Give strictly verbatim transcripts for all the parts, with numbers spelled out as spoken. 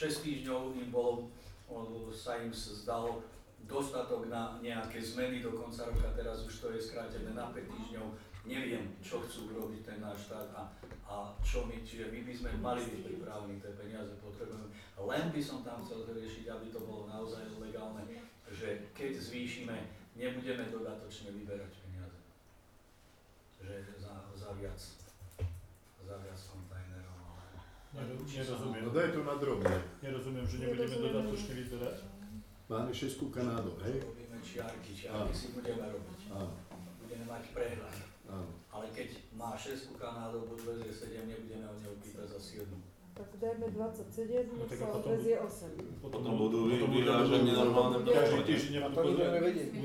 šesť týždňov im bolo, sa im zdalo dostatok na nejaké zmeny do konca roka, teraz už to je skrátené na päť týždňov. Neviem, čo chcú urobiť ten náš štát a, a čo my, čiže my by sme mali byť pripravení, tie peniaze potrebujeme. Len by som tam chcel riešiť, aby to bolo naozaj legálne, že keď zvýšime, nebudeme dodatočne vyberať peniaze. Že za, za viac, za viac kontajnerov. Nerozumiem. No daj to na drobne. Nerozumiem, že nebudeme dodatočne vyberať. Máme šesť kanádov, hej? Robíme čiarky, čiarky si budeme robiť. Áno. Budeme mať prehľad. Áno. Ale keď má šesť kanádov, buď vezie sedem, nebudeme od neho pýtať za siedmu. Tak dajme dvadsaťsedem, No, nech tak sa a potom- odvezie osem. Potom budú vyvážení normálne. Každý týždeň nebudú pozrieť.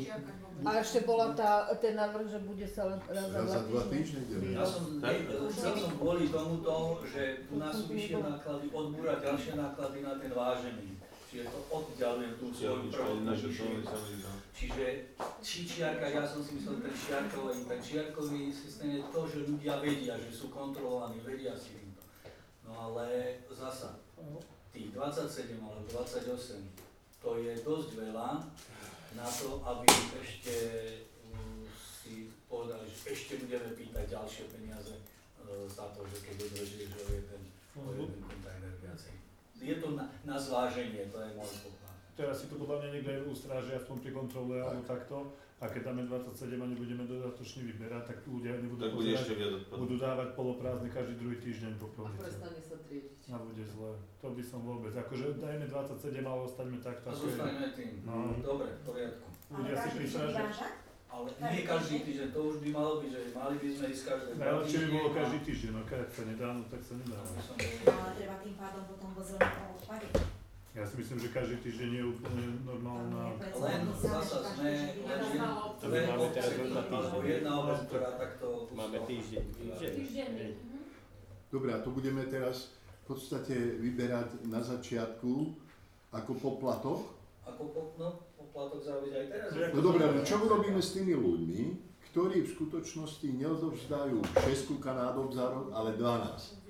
A ešte bola tá, ten návrh, že bude sa len raz za Raz za dva dva týždne, týždne. Ja som, ne, chcel som kvôli tomuto, že tu nás sú vyššie náklady, odbúrať ďalšie náklady na ten vážený. Čiže to oddialujem tú svoju prvotnú myšlienku. Čiže či čiarka, ja som si myslel, ten čiarkový, ten čiarkový systém je to, že ľudia vedia, že sú kontrolovaní, vedia si týmto. No ale zasa, tých dvadsaťsedem alebo dvadsaťosem, to je dosť veľa na to, aby ešte um, si povedali, že ešte budeme pýtať ďalšie peniaze uh, za to, že keď odvežieš o jeden, o jeden kontajner viacej. Je to na, na zváženie, to je môj poklad. Teraz si to podľa mňa niekto aj ustráži, aspoň pri kontrole alebo takto. A keď dáme dvadsaťsedem a nebudeme dodatočne vyberať, tak ľudia nebudú Tak bude ešte pozerať, viac odpadov. budú dávať poloprázdne každý druhý týždeň po A polovici. prestane sa triediť. A bude zle. To by som vôbec. Akože dajme dvadsaťsedem, ale ostaňme takto. A ako je. zostaneme tým. No. Dobre, v poriadku. Ľudia si prísľažia. Ale nie každý týždeň, to už by malo byť, že mali by sme ísť každé dva Najlepšie by bolo týždne každý a- týždeň, no keď sa nedá, no tak sa nedá. aby som No bol- ale treba tým pádom potom pozrieť o odpade. Ja si myslím, že každý týždeň je úplne normálna. Len zasa sme len To dve máme teraz obce, za týždeň. alebo jedna obec, ktorá takto Máme týždeň. Týždenný. Dobre, a to budeme teraz v podstate vyberať na začiatku ako poplatok. Ako po, no, poplatok závisí aj teraz. No dobre, ale čo urobíme s tými ľuďmi, ktorí v skutočnosti neodovzdajú šesť kanádov za rok, ale dvanásť?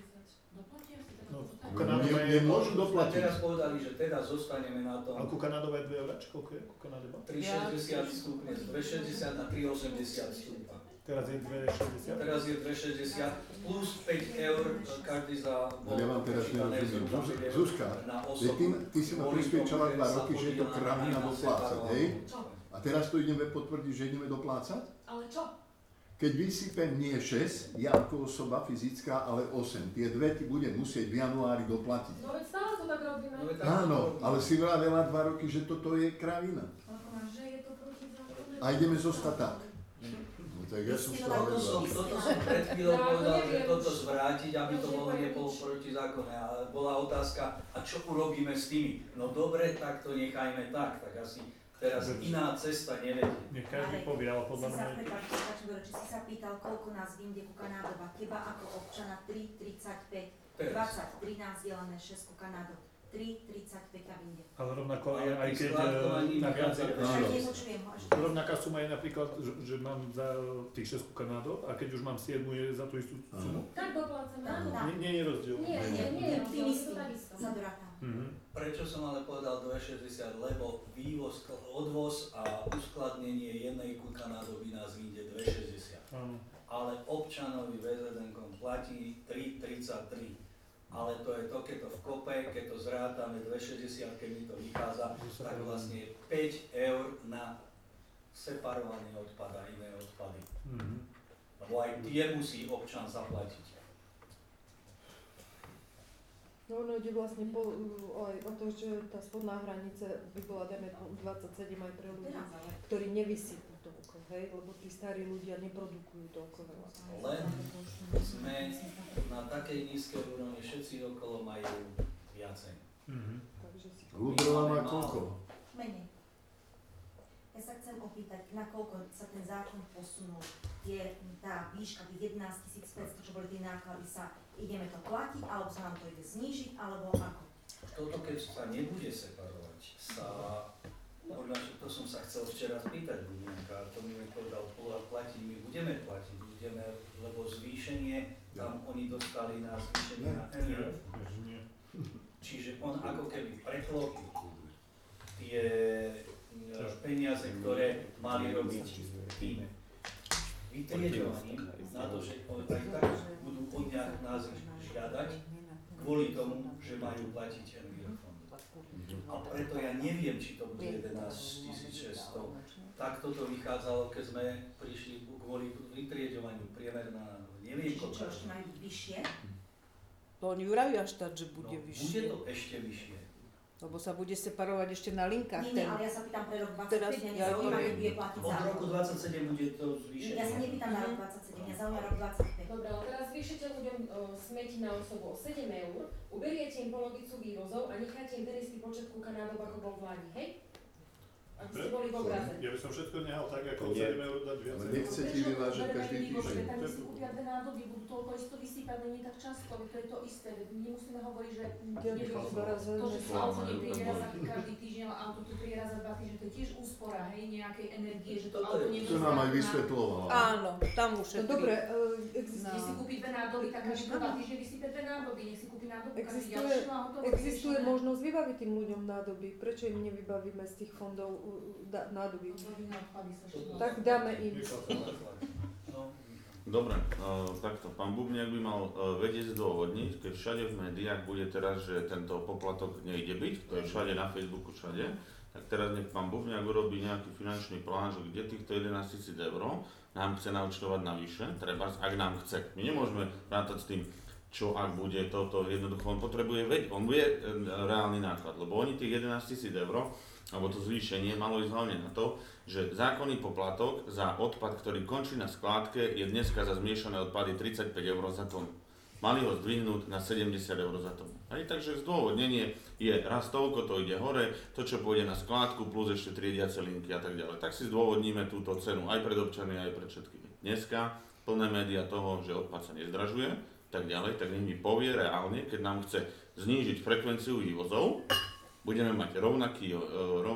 No, No, Kanádova nie- je, nemôžu Sme doplatiť. teraz povedali, že teda zostaneme na a tom ku Kanádova je dve euráč, koľko je? Ku Kanádova? tri šesťdesiat stupne, dva šesťdesiat na tri osemdesiat stúpa. Teraz je dve šesťdesiat. Teraz je dva šesťdesiat plus päť eur každý za Ale ja vám teraz počítané nerozumiem. zhruba Zuz- päť eur Zuzka, na Veď osobu. ty, ty si ma Kvôli presvedčala tomu, dva že sa roky, že je to podieľa kravina na doplácať, separovanú. hej? A teraz to ideme potvrdiť, že ideme doplácať? Ale čo? Keď vysypem nie šesť, ja ako osoba fyzická, ale osem. Tie dve ty budem musieť v januári doplatiť. No veď stále to tak robíme. No, veď tak Áno, to- ale si vravela dva roky, že toto je kravina. Že je to protizákonné. A ideme zostať tak. No tak ja som stále Toto som, za. toto som pred chvíľou Ja povedal, že neviem. toto zvrátiť, aby to Ja bolo neviem. nebolo proti zákone. Ale bola otázka, a čo urobíme s tými? No dobre, tak to nechajme tak. Tak asi teraz iná cesta nevedie. Nech každý povie, ale podľa Si sa, mňa... prepáč, prepáč, Igor, či si sa pýtal, koľko nás vyjde ku Kanádova, teba ako občana tri tridsaťpäť, Teraz. dvadsať, trinásť delené šesť ku Kanádov, tri tridsaťpäť a vyjde. Ale rovnako je, Ale aj pri keď skladkovaní e, na viac, vychádza- Áno. Však nepočujem ho. že- rovnaká suma je napríklad, že, že mám za tých šesť Kanádov a keď už mám siedmu je za tú istú sumu. Tak doplácame, áno. Tak. Nie, nie je rozdiel. Nie, nie, nie je Tým rozdiel, je istým to takisto. sa dorátam. Mhm. Prečo som ale povedal dva šesťdesiat? Lebo vývoz, odvoz a uskladnenie jednej ku Kanádovi nás vyjde dva šesťdesiat. Áno. Ale občanovi vé zet en-kom platí tri tridsaťtri. Ale to je to, keď to v kope, keď to zrátame dva šesťdesiat, keď mi to vychádza, tak vlastne päť eur na separovaný odpad a iné odpady. Mhm. Lebo aj tie musí občan zaplatiť. No ono ide vlastne po, aj o to, že tá spodná hranica by bola, dajme dvadsaťsedem aj pre ľudí, Teraz ale. ktorí nevysypú toľko, hej, lebo tí starí ľudia neprodukujú toľko veľa. Len sme na takej nízkej úrovni, všetci okolo majú viacej. Mhm. Takže si Ľudová má koľko? Menej. Ja sa chcem opýtať, nakoľko sa ten zákon posunul. Je tá výška tých jedenásť tisíc päťsto, čo boli tie náklady, sa ideme to platiť, alebo sa nám to ide znížiť, alebo ako? Toto keď sa nebude separovať, sa, podľa, to som sa chcel včera spýtať Budinka, to mi povedal, platiť, my budeme platiť, budeme, lebo zvýšenie, tam oni dostali na zvýšenie na en er ef. Nie. Čiže on ako keby preklopil tie peniaze, ktoré mali robiť tým vytriedovaním na to, že aj tak budú od nás žiadať kvôli tomu, že majú platiť Envirofond. A preto ja neviem, či to bude jedenásť tisíc šesťsto. Tak toto vychádzalo, keď sme prišli kvôli vytriedovaniu priemerná. Neviem, Čiže čo ešte majú byť vyššie? To oni vravia štát, že bude no, vyššie. Bude to ešte vyššie. Lebo sa bude separovať ešte na linkách. Nie, nie, ale ja sa pýtam pre rok Teraz dvadsaťpäť, mňa ja nezaujíma, neviem. keď bude platiť Od zákon. roku dvadsaťsedem bude to zvýšenie. Ja sa nepýtam na rok dvadsaťsedem, mňa zaujíma rok dvadsaťpäť. Dobre, ale teraz vyšete ľuďom o, smeti na osobu o sedem eur, uberiete im polovicu vývozov a necháte im ten istý počet kukanádov, ako bol v Lani, hej? Aby ste boli v obraze. Ja by som všetko nehal tak, ako Nie. sedem eur dať viac. Ale nechcete vyvážať každý týždeň. Tam si kúpia dve nádoby, budú toľko isto vysýpať, nie tak často, to je to isté. Nemusíme hovoriť, že Ďakujem za raz, to, že že- sa auto nepríde raz za každý týždeň, ale auto tu príde raz za dva týždne, to je tiež úspora, hej, nejakej energie, že to Toto auto je- nemusí To nám aj na- vysvetľovala. Áno, tam No ušetrí. dobre, e, exi- Keď si kúpi dve nádoby, tak každý dva týždne vysýpe dve nádoby, nech si kúpi nádobu každý Existuje- ďalšiu a hotovo. existuje vyriešené. možnosť vybaviť tým ľuďom nádoby. Prečo im nevybavíme z tých fondov uh, da- nádoby? Odvodí na odpady sa ešte Tak dáme im. No, Dobre, uh, takto. Pán Bubniak by mal uh, vedieť zdôvodniť, keď všade v médiách bude teraz, že tento poplatok nejde byť, to je všade na Facebooku, všade, tak teraz nech pán Bubniak urobí nejaký finančný plán, že kde týchto jedenásť tisíc eur nám chce naučtovať navyše, treba, ak nám chce. My nemôžeme rátať s tým, čo ak bude toto, jednoducho on potrebuje vedieť, on vie e, reálny náklad, lebo oni tých jedenásť tisíc eur, alebo to zvýšenie malo ísť hlavne na to, že zákonný poplatok za odpad, ktorý končí na skládke, je dneska za zmiešané odpady tridsaťpäť eur za tonu. Mali ho zdvihnúť na sedemdesiat eur za tonu. Hej, takže zdôvodnenie je raz toľko, to ide hore, to čo pôjde na skládku plus ešte triediace linky a tak ďalej. Tak si zdôvodníme túto cenu aj pred občany, aj pred všetkými. Dneska plné médiá toho, že odpad sa nezdražuje, tak ďalej, tak nech mi povie reálne, keď nám chce znížiť frekvenciu vývozov, budeme mať rovnaký, e,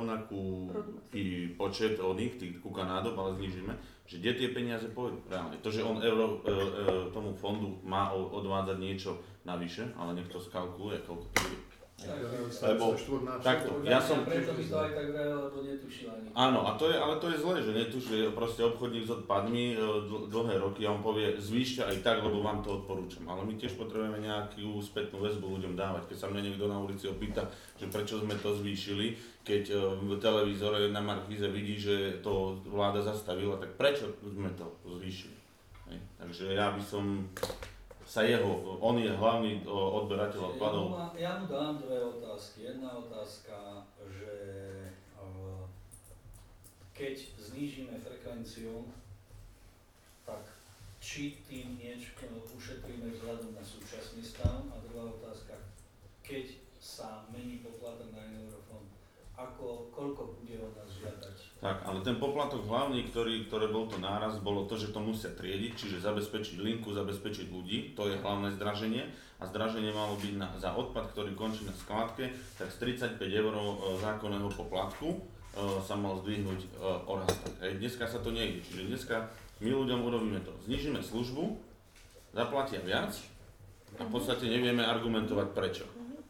rovnaký počet oných tých kukanádob, ale znížime, že kde tie peniaze pôjdu reálne. To, že on euro, e, e, tomu fondu má o- odvádzať niečo navyše, ale nech to skalkuluje, koľko to bude. Lebo takto, ja som... Preto by to aj tak vrel, lebo netušil ani. Áno, a to je, ale to je zlé, že netušuje proste obchodník s odpadmi e, dl- dlhé roky a on povie, zvýšte aj tak, lebo vám to odporúčam. Ale my tiež potrebujeme nejakú spätnú väzbu ľuďom dávať. Keď sa mne niekto na ulici opýta, že prečo sme to zvýšili, keď e, v televízore na Markíze vidí, že to vláda zastavila, tak prečo sme to zvýšili? Hej. Takže ja by som sa jeho, on je hlavný o, odberateľ odpadov. Ja mu dám dve otázky. Jedna otázka, že uh, keď znížime frekvenciu, tak či tým niečo ušetríme vzhľadom na súčasný stav? A druhá otázka, keď sa mení poplatok na Envirofond, ako, koľko bude od nás žiadať? Tak, ale ten poplatok hlavný, ktorý, ktoré bol to náraz, bolo to, že to musia triediť, čiže zabezpečiť linku, zabezpečiť ľudí, to je hlavné zdraženie. A zdraženie malo byť na, za odpad, ktorý končí na skládke, tak z tridsaťpäť eur e, zákonného poplatku e, sa mal zdvihnúť e, o raz tak. Hej. Dneska sa to nejde, čiže dneska my ľuďom urobíme to. Znižíme službu, zaplatia viac a v podstate nevieme argumentovať prečo.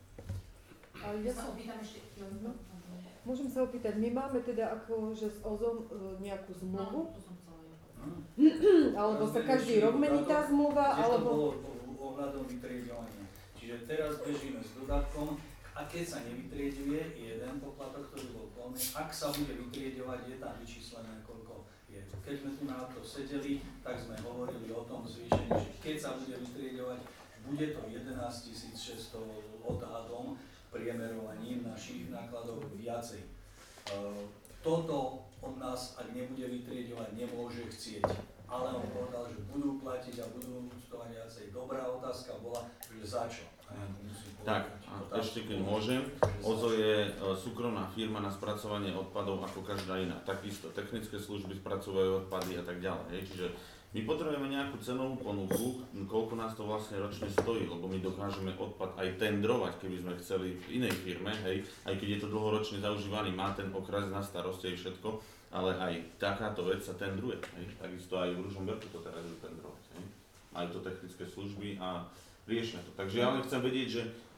Ale Ja ja sa som, opýtam ešte, No. Môžem sa opýtať, my máme teda akože s ó zom e, nejakú zmluvu? No, to som chcela ja. Alebo sa každý rok mení tá zmluva? Tiež tam Alebo... bolo ohľadom vytriedovania. Čiže teraz bežíme s dodatkom a keď sa nevytrieduje, je jeden poplatok, ktorý bol plný. Ak sa bude vytriedovať, je tam vyčíslené, koľko je. Keď sme tu na to sedeli, tak sme hovorili o tom zvýšení, že keď sa bude vytriedovať, bude to jedenásť tisíc šesťsto odhadom, priemerovaním našich nákladov viacej. Uh, toto od nás, ak nebude vytriedovať, nemôže chcieť. Ale on povedal, že budú platiť a budú účtovať viacej. Dobrá otázka bola, že za čo? A ja musím Tak, povedať, a otázku, ešte keď môžem, že za ó zet čo. je e, súkromná firma na spracovanie odpadov ako každá iná. Takisto technické služby spracovajú odpady a tak ďalej. Hej. Čiže my potrebujeme nejakú cenovú ponuku, koľko nás to vlastne ročne stojí, lebo my dokážeme odpad aj tendrovať, keby sme chceli v inej firme, hej, aj keď je to dlhoročne zaužívaný, má ten okres na starosti aj všetko, ale aj takáto vec sa tendruje. Hej. Takisto aj v Ružomberku to teraz je tendrovať. Hej. Majú to technické služby a riešia to. Takže ja len chcem vedieť, že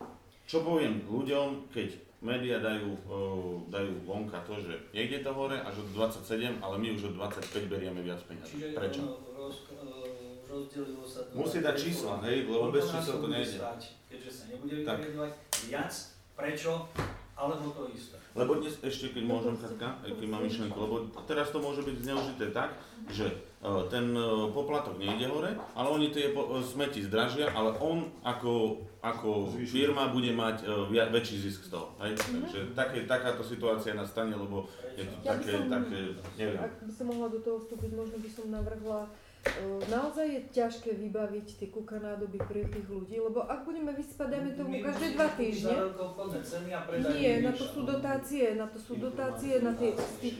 čo poviem ľuďom, keď médiá dajú, uh, dajú vonka to, že niekde to hore až od dvadsaťsedem, ale my už od dvadsaťpäť berieme viac peniazí. Čiže prečo? Ono roz, rozdelilo sa to... Musí dať čísla, hej, lebo bez čísel to nejde. Keďže sa nebude vyjadrovať viac, prečo, alebo to isté. Lebo dnes ešte, keď môžem, Katka, keď mám myšlenku, lebo teraz to môže byť zneužité tak, že uh, ten uh, poplatok nejde hore, ale oni tie po, uh, smeti zdražia, ale on ako, ako firma bude mať uh, via, väčší zisk z toho. Hej? Mm-hmm. Takže také, takáto situácia nastane, lebo je to Ja také, som, také, neviem. Ak by som mohla do toho vstúpiť, možno by som navrhla, uh, naozaj je ťažké vybaviť tie kúka nádoby pre tých ľudí, lebo ak budeme vysypať, dajme tomu, každé dva týždne, nie, na to sú dotácie, na to sú dotácie, na tie...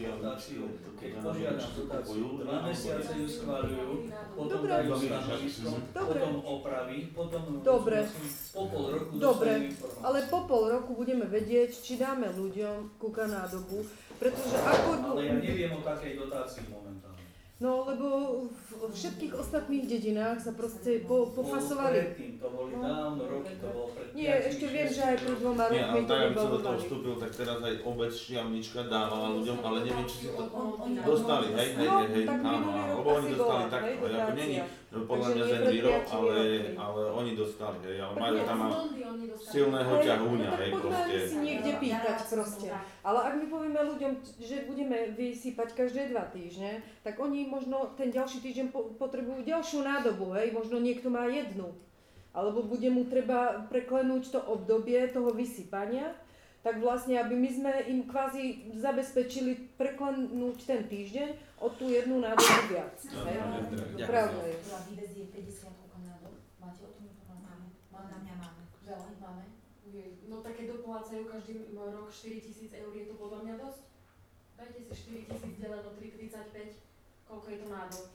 Keď požiadam dotáciu, dva mesiace ju schváľujú, potom Dobre. dajú stanovisko, Dobre. potom opraví, potom Dobre. po pol roku Dobre, dostanú informáciu. ale po pol roku budeme vedieť, či dáme ľuďom kúka nádobu, pretože ako... Ale ja neviem o takej dotácii momentálne. No, lebo v všetkých ostatných dedinách sa proste po, pofasovali. Bolo predtým, to boli dávno roky, to bolo pred Nie, ešte viem, že aj pred dvoma Nie, rokmi ale to tak, aby som do toho vybavovali. vstúpil, tak teraz aj obec Štiavnička dávala ľuďom, ale neviem, či si to Oni dostali, hej, hej, No, hej, hej, tak áno, minulý áno, rok lebo oni asi dostali bola, takto, hej, ako dotácia. není, podľa Takže mňa nie Zenviro, pred piatimi ale, rokmi. ale oni dostali, hej, ale majú Ja tam z aj Mondy oni dostali. silného Hej, ťahúňa, no tak hej, poďme proste. si niekde pýtať proste. Ale ak my povieme ľuďom, že budeme vysypať každé dva týždne, tak oni možno ten ďalší týždeň po- potrebujú ďalšiu nádobu, hej, možno niekto má jednu. Alebo bude mu treba preklenúť to obdobie toho vysypania, tak vlastne, aby my sme im kvázi zabezpečili preklenúť ten týždeň o tú jednu nádobu viac. Hej? Ďakujem. Pravda je. Ktorá vyvezie päťdesiat kúkanádov. Máte o tom informáciu? Máme. Podľa mňa máme. Veľa ich máme. Je- No také doplácajú každý rok štyritisíc eur, je to podľa mňa dosť? Dajte si štyritisíc deleno tri tridsaťpäť, koľko je to nádob?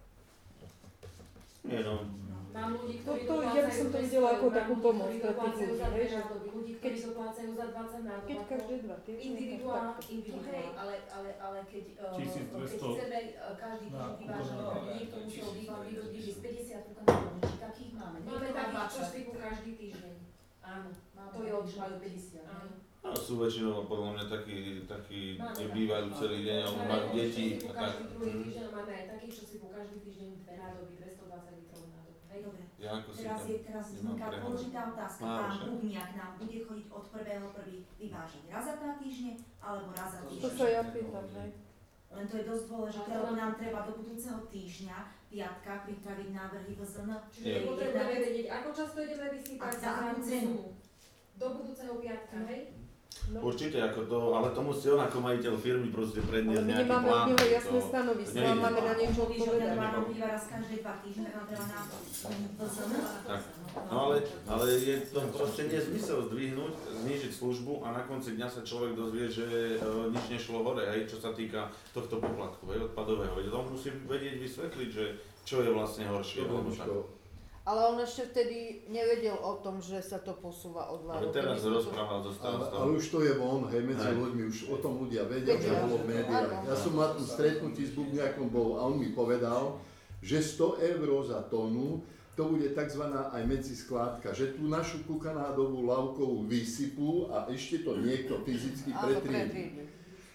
Nie, no, Mám ľudí, To- ktorí to- doplácajú ja by som to dvesto videla eur, ako mám takú ľudí, pomoc ktorí pre tých doplácajú ľudí, za hej, dve že- nádoby, ľudí, ktorí doplácajú za dvadsať nádob. Keď ako každé dva týždne, individuál, tak takto. individuál. Hej, ale, ale, ale keď, uh, tisícdvesto keď chceme uh, každý na týždeň vyvážať, kúkanádov. aby niekto musel vyvážiť päťdesiat kúkanádov, či takých máme. Máme Niekto má takých, čo dvadsať. sypú každý týždeň. Áno, Máme to je takých, od že majú päťdesiat. hej. Áno. a sú väčšinou podľa mňa takí, takí, Máme kde tak. bývajú celý deň, alebo majú Máme deti čo sypú a tak. každý druhý Hm. týždeň a máme aj takých, čo sypú každý týždeň dve nádoby, dvestodvadsať litrov nádob. Hej. Dobre. Ja ako si Teraz tam je teraz nemám vzniká prehľad. dôležitá otázka. Máš, Pán že? Bubniak nám bude chodiť od prvého prvého vyvážať raz za dva týždne alebo raz za To To týždeň. sa ja pýtam, hej. Len to je dosť dôležité, lebo nám treba do budúceho týždňa, piatka, pripraviť návrhy V Z N. Čiže Je. potrebujeme vedieť, ako často ideme vysypať A za za akú akú cenu? sumu. Do budúceho piatka, hej? No. Určite, ako to, ale to musí on ako majiteľ firmy proste Ale predniesť my nejaký nemáme od plán. neho jasné to- stanovisko, to nejde. máme na niečo Hovorí, že odpovedať. má nám iba raz každé dva týždne, tak nám treba na V Z N. Tak. No ale, ale je to proste nezmysel zdvihnúť, znížiť službu a na konci dňa sa človek dozvie, že e, nič nešlo hore, hej, čo sa týka tohto poplatku, hej, odpadového. Veď on musí vedieť vysvetliť, že čo je vlastne horšie. Alebo tak. Ale on ešte vtedy nevedel o tom, že sa to posúva o dva Ale roky. teraz My sme to- rozprával so Ale, starostom. ale už to je von, hej, medzi Hej. ľuďmi, už o tom ľudia vedia, že Vedia. bolo v médiách. Áno. Ja som na tom stretnutí s Bubniakom bol a on mi povedal, že sto eur za tonu, to bude tzv. Aj medziskládka, že tú našu kukanádovú lavkovú vysypú a ešte to niekto fyzicky Áno, pretriedí. pretriedí.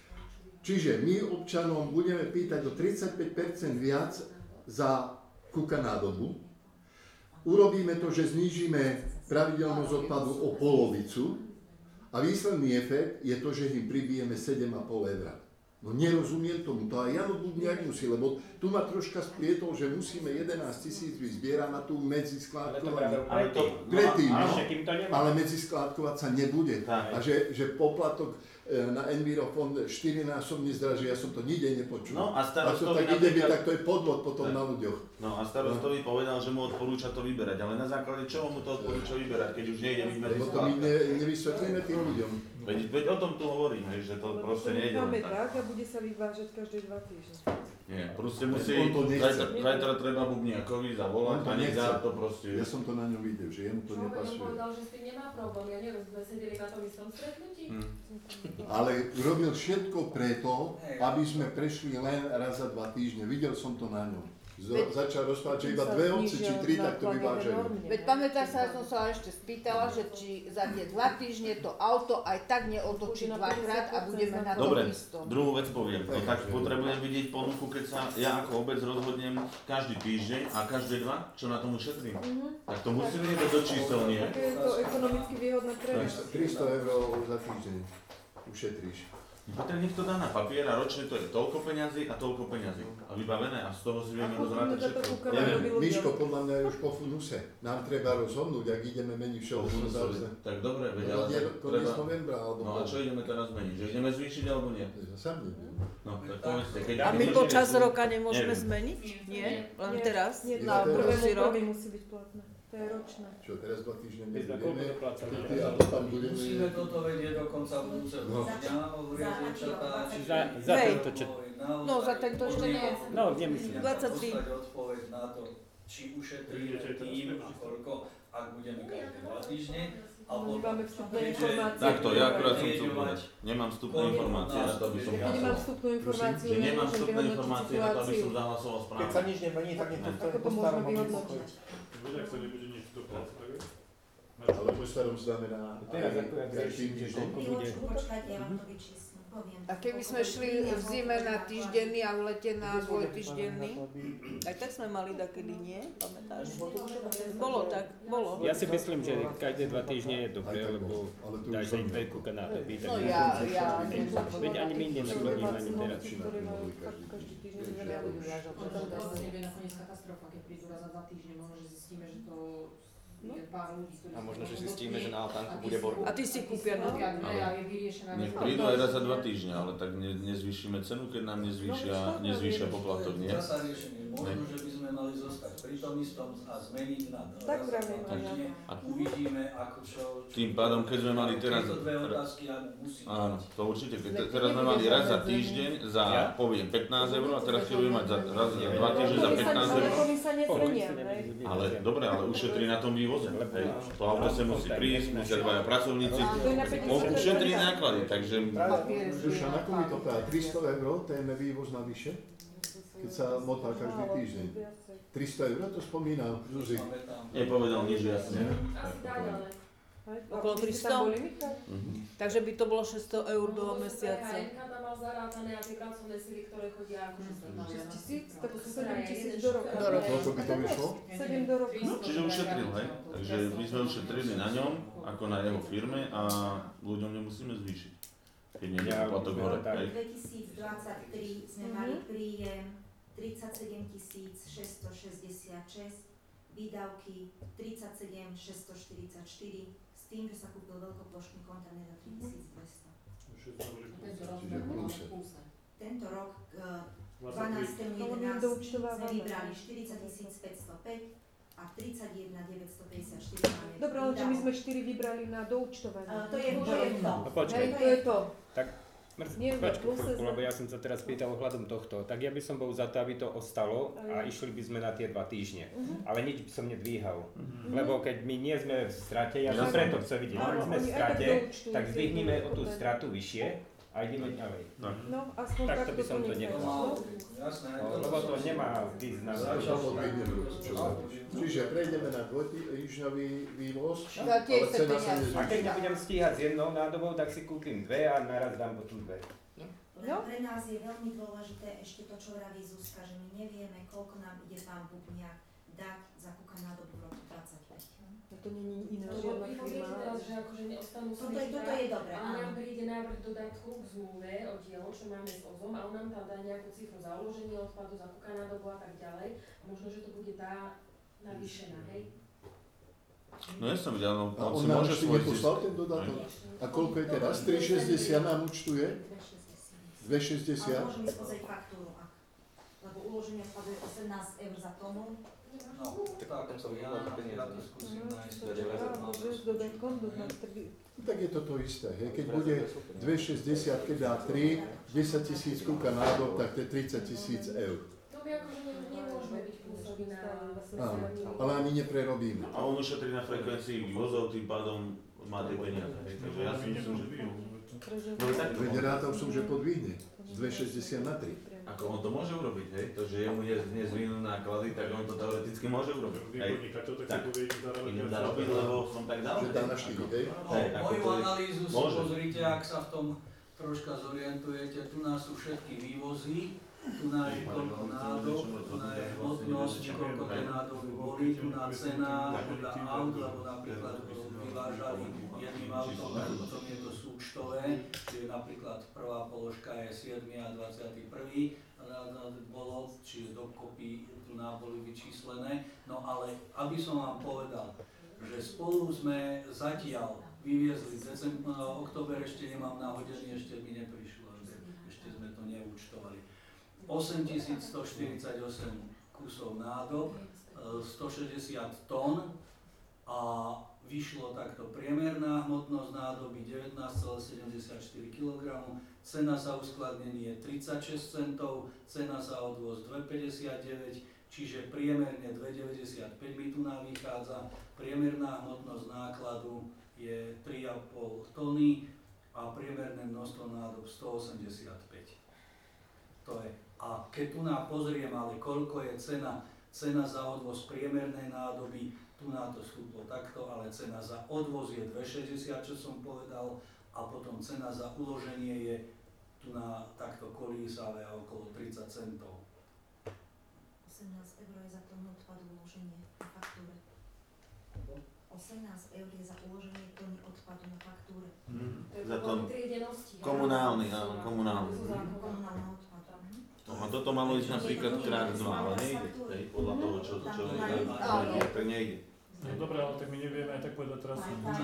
Čiže my občanom budeme pýtať o tridsaťpäť percent viac za kukanádobu. Urobíme to, že znížime pravidelnosť odpadu o polovicu a výsledný efekt je to, že im pribijeme sedem a pol eur. No nerozumiem tomu, to aj Jano Bubniak musí, lebo tu ma troška splietol, že musíme jedenásť tisíc vyzbierať na tú Ale to medziskládkovanie. práve Ale to- predtým. Predtým, Ale no. ešte kým to nemá. Ale medziskládkovať sa nebude. Tak. A že, že poplatok e, na Envirofond štyrinásobne zdraží, ja som to nikde nepočul. No a Ak to starostovi tak ide byť, napríklad- tak to je podvod potom Tak. na ľuďoch. No a starostovi povedal, že mu odporúča to vyberať, ale na základe čoho mu to odporúča vyberať, keď už nejde byť medzi Lebo to my ne, nevysvetlíme tým ľuďom. Veď, veď o tom tu hovorím, hej, že to Lebo proste to nejde necháme len tak. tak a bude sa vyvážať každé dva týždne. Nie, proste musí, On to nechce. zajtra, zajtra treba Bubniakovi zavolať On to a nech nechce. dá to proste. Ja som to na ňom videl, že jemu to Čo, veď on nepasuje. povedal, že s tým nemá problém, ja neviem, sme sedeli na tom istom stretnutí. Hm. Ale robil všetko preto, aby sme prešli len raz za dva týždne. Videl som to na ňom. Z- začal rozprávať, že iba dve obce či tri takto vyvážajú. Veď pamätáš sa, ja som sa ešte spýtala, že či za tie dva týždne to auto aj tak neotočí dvakrát a budeme na to Dobre, istom. druhú vec poviem. No tak potrebujem vidieť ponuku, keď sa ja ako obec rozhodnem každý týždeň a každé dva, čo na tom ušetrím. Mhm. Tak to musí byť do čísel, nie? Tak je to ekonomicky výhodné pre nás. tristo eur za týždeň ušetríš. Patrik, nech to dá na papier a ročne to je toľko peňazí a toľko peňazí. A vybavené a z toho si vieme rozrátať všetko. Ja neviem, Miško podľa mňa je už po funuse. Nám treba rozhodnúť, ak ideme meniť všeobecné záväzne. Tak dobre, veď, ale Ale tak koniec treba... novembra alebo... No a čo ideme teraz meniť? Že ideme zvýšiť alebo nie? Ja sám neviem. No, tak povedzte, keď... A my keď počas ideme- roka nemôžeme Neviem. zmeniť? Nie? Len Nie. teraz? Nie, Ja na teraz- prvému rok? prvý musí byť platné. To je ročné. Čo, teraz dva týždne My sme koľko nebudeme, doplácali? a potom budeme... Musíme toto vedieť do konca budúceho No. dňa, hovoria dievčatá, čiže... Za, za Hej. tento čo? No, za tento ešte nie. No, nemyslím. dvadsaťtri. Dostať odpoveď na to, či ušetríme tým a koľko, ak budeme každé dva týždne. A No, nemáme vstupné keďže- informácie. Takto, ja akurát som chcel Nejdeme povedať. Nemám vstupné informácie na to, aby som Keď nemám hlasoval. vstupnú informáciu, Že nemám nemôžem vstupné vyhodnotiť informácie na to, aby som situáciu. zahlasoval Keď správne. sa nič nemení, tak je to Ako to po môžeme starom vyhodnotiť? Veď, ak sa nebude nič doplácať, tak je? Ale po starom znamená Teraz ako ja každý riešim, že týždeň. koľko bude. Chvíľočku, počkajte, ja vám to vyčíslim, poviem. A keby sme šli v zime na týždenný a v lete na dvojtýždenný, aj tak sme mali takedy, nie? Pamätáš? Bolo tak, bolo. Ja si myslím, že každé dva týždne je dobré, Aj tak lebo bolo. Ale tu už dáš som- aj veľkú kanádoby. No ja, ja... Veď ani my nenaplníme ani teraz. Ktoré majú fakt každý týždeň zveľajú. To vlastne bude nakoniec katastrofa, keď prídu raz za dva týždne, možno, že zistíme, že to je pár ľudí, ktorí A možno, sú že na zistíme, že na altánku a bude tí borka. A ty si kúpia no, novú. a je vyriešená. Nech vec. prídu aj raz za dva týždne, ale tak ne, nezvýšime cenu, keď nám nezvýšia, nezvýšia poplatok, nie? Zasa riešenie. Možno, že by sme mali zostať pri tom istom a zmeniť na Tak raz za vravím, dva týždne. A Uvidíme, ako čo... čo tým pádom, keď sme mali teraz... Tieto dve otázky áno, musí Áno, mať. to určite. Keď te- teraz sme mali raz za týždeň za, poviem, pätnásť eur a teraz keď budeme mať za, raz za dva týždne za pätnásť Ale eur. oni sa nezmenia, hej. Ale dobre, ale ušetrí na tom vývoze. Hej. To auto sa musí prísť, musia dvaja pracovníci. To je na On päťdesiat ušetrí náklady, takže... Duša, na koľko to práve? tristo eur, ten vývoz navyše? Keď sa motá každý týždeň. tristo eur, to spomínam, Zuzi. Nepovedal nič jasne. Asi tak, ale... Okolo tristo? Mhm. Takže by to bolo šesťsto eur do mesiaca. há en ká tam mal zarátané a tie pracovné sily, ktoré chodia akože sa tam šesť tisíc, tak To sú sedem teda tisíc jeden do roka. Do roka. Koľko by to vyšlo? sedem do roka. Čiže ušetril, hej? Takže my sme ušetrili na ňom, ako na jeho firme a ľuďom nemusíme zvýšiť. Keď nie je Ja- poplatok hore, tak. hej? dvetisícdvadsaťtri sme mali príjem tridsaťsedem tisíc šesťstošesťdesiatšesť, výdavky tridsaťsedem šesťstoštyridsaťštyri, s tým, že sa kúpil veľkoplošný kontajner za tritisícdvesto. Tento rok Čiže sme plus. v pluse. Tento rok k dvadsaťtri. dvanástemu To len jedenástemu doučtovávame. sme vybrali štyridsať tisíc päťstopäť a tridsaťjeden tisíc deväťstopäťdesiatštyri máme Dobre, ale že my výdavok. sme štyri vybrali na doučtovanie. Eh, to je, to je to. No počkaj. Hej, to je to. Mrz, Nie, počkaj, plus chvíľku, sme- lebo ja som sa teraz pýtal ohľadom tohto. Tak ja by som bol za to, aby to ostalo a Aj. išli by sme na tie dva týždne. Mhm. Ale nič by som nedvíhal. Mhm. Lebo keď my nie sme v strate, ja som Jasné. preto chcel vidieť, Áno, keď sme v oni aj tak strate, doučtujú tak tie zdvihnime o tú doučtové. stratu vyššie a ideme ďalej. No, aspoň Takto takto by som to nechaj. nechal. No. Jasné, No, lebo to nemá význam. Začal podmieniem ruku, čo sa- Čiže prejdeme na dvojtýždňový vývoz, Za tie ale cena sa peniaze. A keď nezvýši. nebudem stíhať s jednou nádobou, tak si kúpim dve a naraz dám potom dve. No. Pre nás je veľmi dôležité ešte to, čo vraví Zuzka, že my nevieme, koľko nám ide pán Bubniak dať za kúkanádobu v roku dvadsaťpäť. No to nie je iná To žiadna bolo firma. teraz, že akože neostanú Toto je, toto je dobré, a áno. nám príde návrh dodatku k zmluve o dielo, čo máme s ozom a on nám tam dá nejakú cifru za uloženie odpadu, za kúkanádobu a tak ďalej. A možno, že to bude tá navýšená, hej? No ja som videl, no A on on si nám môže ešte svoj neposlal zisk. ten dodatok? A koľko je teraz? tri šesťdesiat nám účtuje? dve Ale šesťdesiat? môžem ísť pozrieť faktúru, ak, lebo uloženie odpadu je osemnásť eur za tonu. No, tak, Tam sa ja vyhľadá na peniaze. to skúsim No, nájsť. či to dá, môže s dodatkom do na trby. Tak je to to isté. Hej. Keď bude dve šesťdesiat, keď dá tri, desať tisíc kúka nádob, tak to je tridsať tisíc eur. To my akože ne- nemôžeme byť plusový na Áno, ale ani neprerobíme. A on ušetrí na frekvencii vývozov, tým pádom má tie peniaze. hej. Takže ja si myslím, že... No tak, Veď rátal som, že podvihne z dve šesťdesiat na tri. Priamo Ako on to môže urobiť, hej? To, že jemu je dnes vynú náklady, tak on to teoreticky môže urobiť. Hej? Tak, idem zarobiť, lebo som tak dal. Že dá na štyri, hej? Moju analýzu si pozrite, ak sa v tom troška zorientujete. Tu nás sú všetky vývozy, tu na je koľko nádob, tu na je hmotnosť, koľko tie nádoby boli, tu na cena podľa aut, lebo napríklad vyvážali jedným autom, potom je to súčtové, čiže napríklad prvá položka je siedmy a dvadsiaty prvý bolo, čiže dokopy tu na boli vyčíslené. No ale aby som vám povedal, že spolu sme zatiaľ vyviezli decembr, no, október ešte nemám nahodený, ešte mi neprišlo, ešte sme to neúčtovali. osemtisícstoštyridsaťosem kusov nádob, stošesťdesiat tón a vyšlo takto priemerná hmotnosť nádoby devätnásť celá sedemdesiatštyri kilogramov, cena za uskladnenie je tridsaťšesť centov, cena za odvoz dva päťdesiatdeväť, čiže priemerne dva deväťdesiatpäť mi tu nám vychádza, priemerná hmotnosť nákladu je tri a pol tony a priemerné množstvo nádob stoosemdesiatpäť. To je. A keď tu nám pozriem, ale koľko je cena, cena za odvoz priemernej nádoby, tu na to stúplo takto, ale cena za odvoz je dva šesťdesiat, čo som povedal, a potom cena za uloženie je tu na takto kolísavé a okolo tridsať centov. osemnásť eur je za tonu odpadu uloženie na faktúre. osemnásť eur je za uloženie tony odpadu na faktúre. Hmm. Za to komunálny, áno, komunálny. Komunálny odpad. A toto malo ísť napríklad krát dva, ale nejde, hej, podľa toho, čo to čo je, tak nejde. No dobré, ale tak my nevieme aj tak povedať teraz.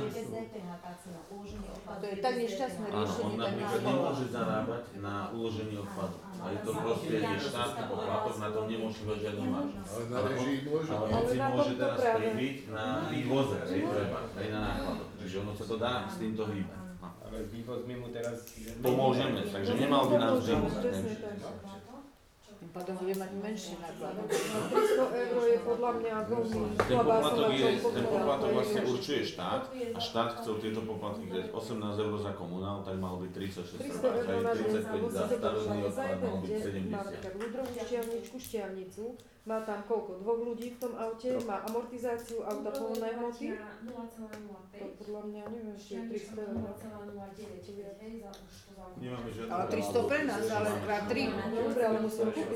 To je tak nešťastné Áno, riešenie. on napríklad nemôže zarábať na uložení odpadu. A je to proste, je štátny poplatok, na tom nemôže mať žiadnu maržu. Ale na režii môže. Ale on si môže teraz pribyť na vývoze, hej, treba, hej, na nákladoch. Čiže ono sa to dá s týmto hýbať. Ale vývoz my mu teraz... Pomôžeme, takže nemal by nás vždy. Tým pádom bude mať menšie náklady. tristo eur je podľa mňa veľmi Ten slabá poplatok, suma, je, čo ten poplatok podľa vlastne mňa je určuje štát a štát chcel tieto poplatky dať osemnásť eur za komunál, tak mal byť tridsaťšesť eur, tristo eur na deň tridsaťpäť za za starobný za odpad, jeden mal byť deň má sedemdesiat. napríklad ľudrovú šťavničku, šťavnicu, má tam koľko, dvoch ľudí v tom aute, má amortizáciu auta plné hmoty. nula celá nula To päť. podľa mňa neviem, či je tristo eur. nula celá nula deväť, hej, za už to za Nemáme žiadne. Ale tristo pre nás, ale krát tri. Dobre, ale musím kúpiť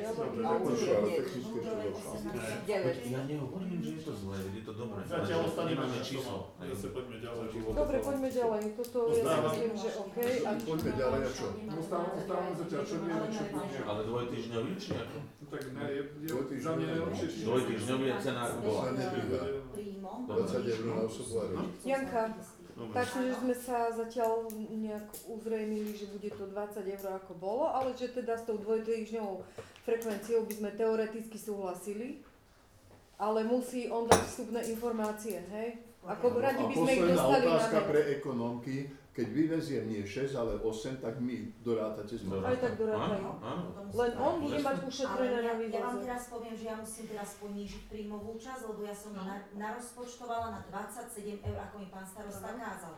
deväť. Ja nehovorím, že je to zlé, je to dobré. Zatiaľ ostaneme nemáme na číslo. tom, zase poďme ďalej. Dobre, poďme ďalej. Toto ja si myslím, že OK. A Poďme ďalej, a čo? Ostávame zatiaľ, čo vieme, čo vieme. Ale dvojtýždňový či ako? Tak ne, je, je za mňa najlepšie číslo. Dvojtýždňový je cena ako bola. Sa nebýva. dvadsať eur na osobu a reč. Janka, Dobre. takže sme sa zatiaľ nejak uzrejmili, že bude to dvadsať eur ako bolo, ale že teda s tou dvojtýždňovou frekvenciou by sme teoreticky súhlasili, ale musí on dať vstupné informácie, hej? Ako radi by sme ich posledná dostali na otázka net. pre ekonomky. Keď vyveziem nie šesť, ale osem, tak my dorátate z Aj tak dorátajú. Len on bude mať ušetrené na Ale ja, ja vám vývoze. teraz poviem, že ja musím teraz ponížiť príjmovú časť, lebo ja som na, narozpočtovala na dvadsaťsedem eur, ako mi pán starosta kázal.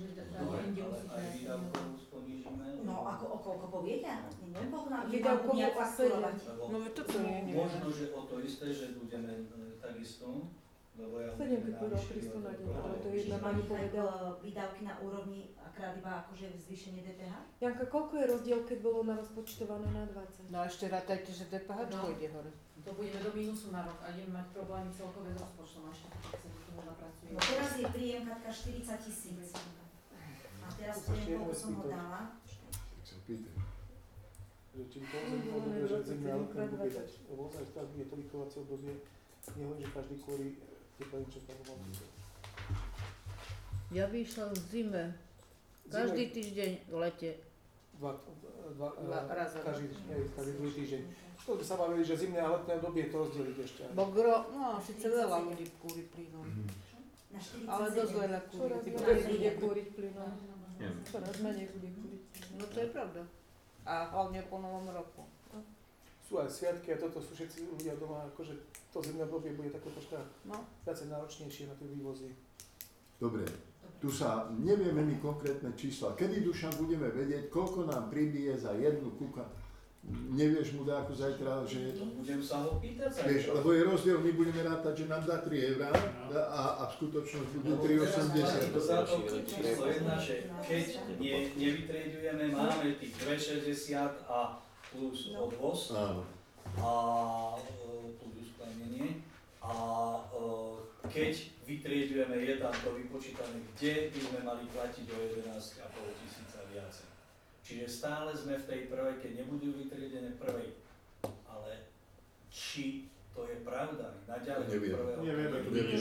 No, ako o koľko poviete? Neviem, koľko nám je pán Výdavkovú nejak a fakturovať. No veď toto je, neviem. Možno, že o to isté, že budeme e, takisto, lebo ja sedem budeme keď povedal navýšili tristo na od- deň, ale to je jedna pani povedala. Výdavky na úrovni akrát iba akože zvýšenie dé pé há? Janka, koľko je rozdiel, keď bolo narozpočtované na dvadsať? No a ešte rátajte, že dé pé há ide hore. To budeme do mínusu na rok a ideme mať problémy celkové s rozpočtom a ešte tak sa to napracuje. No teraz je príjem Katka štyridsať tisíc. A teraz poviem, koľko som ho dala. Chcem pýtať. Že či to ozaj podobné, že zimné letné bude dať. Lebo ozaj tak je to vychovacie obdobie, nielen, že každý kvôli teplým čakávom. Ja by išla v zime. Každý týždeň v lete. Dva, dva, Dva raz za každý, rok. hej, každý druhý týždeň. To by sa bavili, že zimné a letné obdobie to rozdeliť ešte. Bogro, no síce veľa ľudí kúri plynom. Na štyridsaťsedem. Ale dosť veľa kúri. Čoraz menej bude kúriť plynom. Nie. Čoraz menej bude kúriť plynom. No to je pravda. A hlavne po novom roku. Sú aj sviatky a toto sú všetci ľudia doma, akože to zimné obdobie bude také troška No. viacej náročnejšie na tie vývozy. Dobre, tu sa nevieme my konkrétne čísla. Kedy, Dušan, budeme vedieť, koľko nám pribije za jednu kuka nevieš mu dať ako zajtra, že... To budem sa ho pýtať zajtra. Vieš, lebo je rozdiel, my budeme rátať, že nám dá tri eurá a, a v skutočnosti budú tri osemdesiat. To za to číslo jedna, že keď ne, nevytredujeme, máme tých dva šesťdesiat a plus odvoz a plus uskladnenie a keď vytriedujeme, je tam to vypočítané, kde by sme mali platiť o jedenásť a pol tisíca viacej. Čiže stále sme v tej prvej, keď nebudú vytriedené prvej. Ale či to je pravda, naďalej do prvého. Nevieme, to nevieme.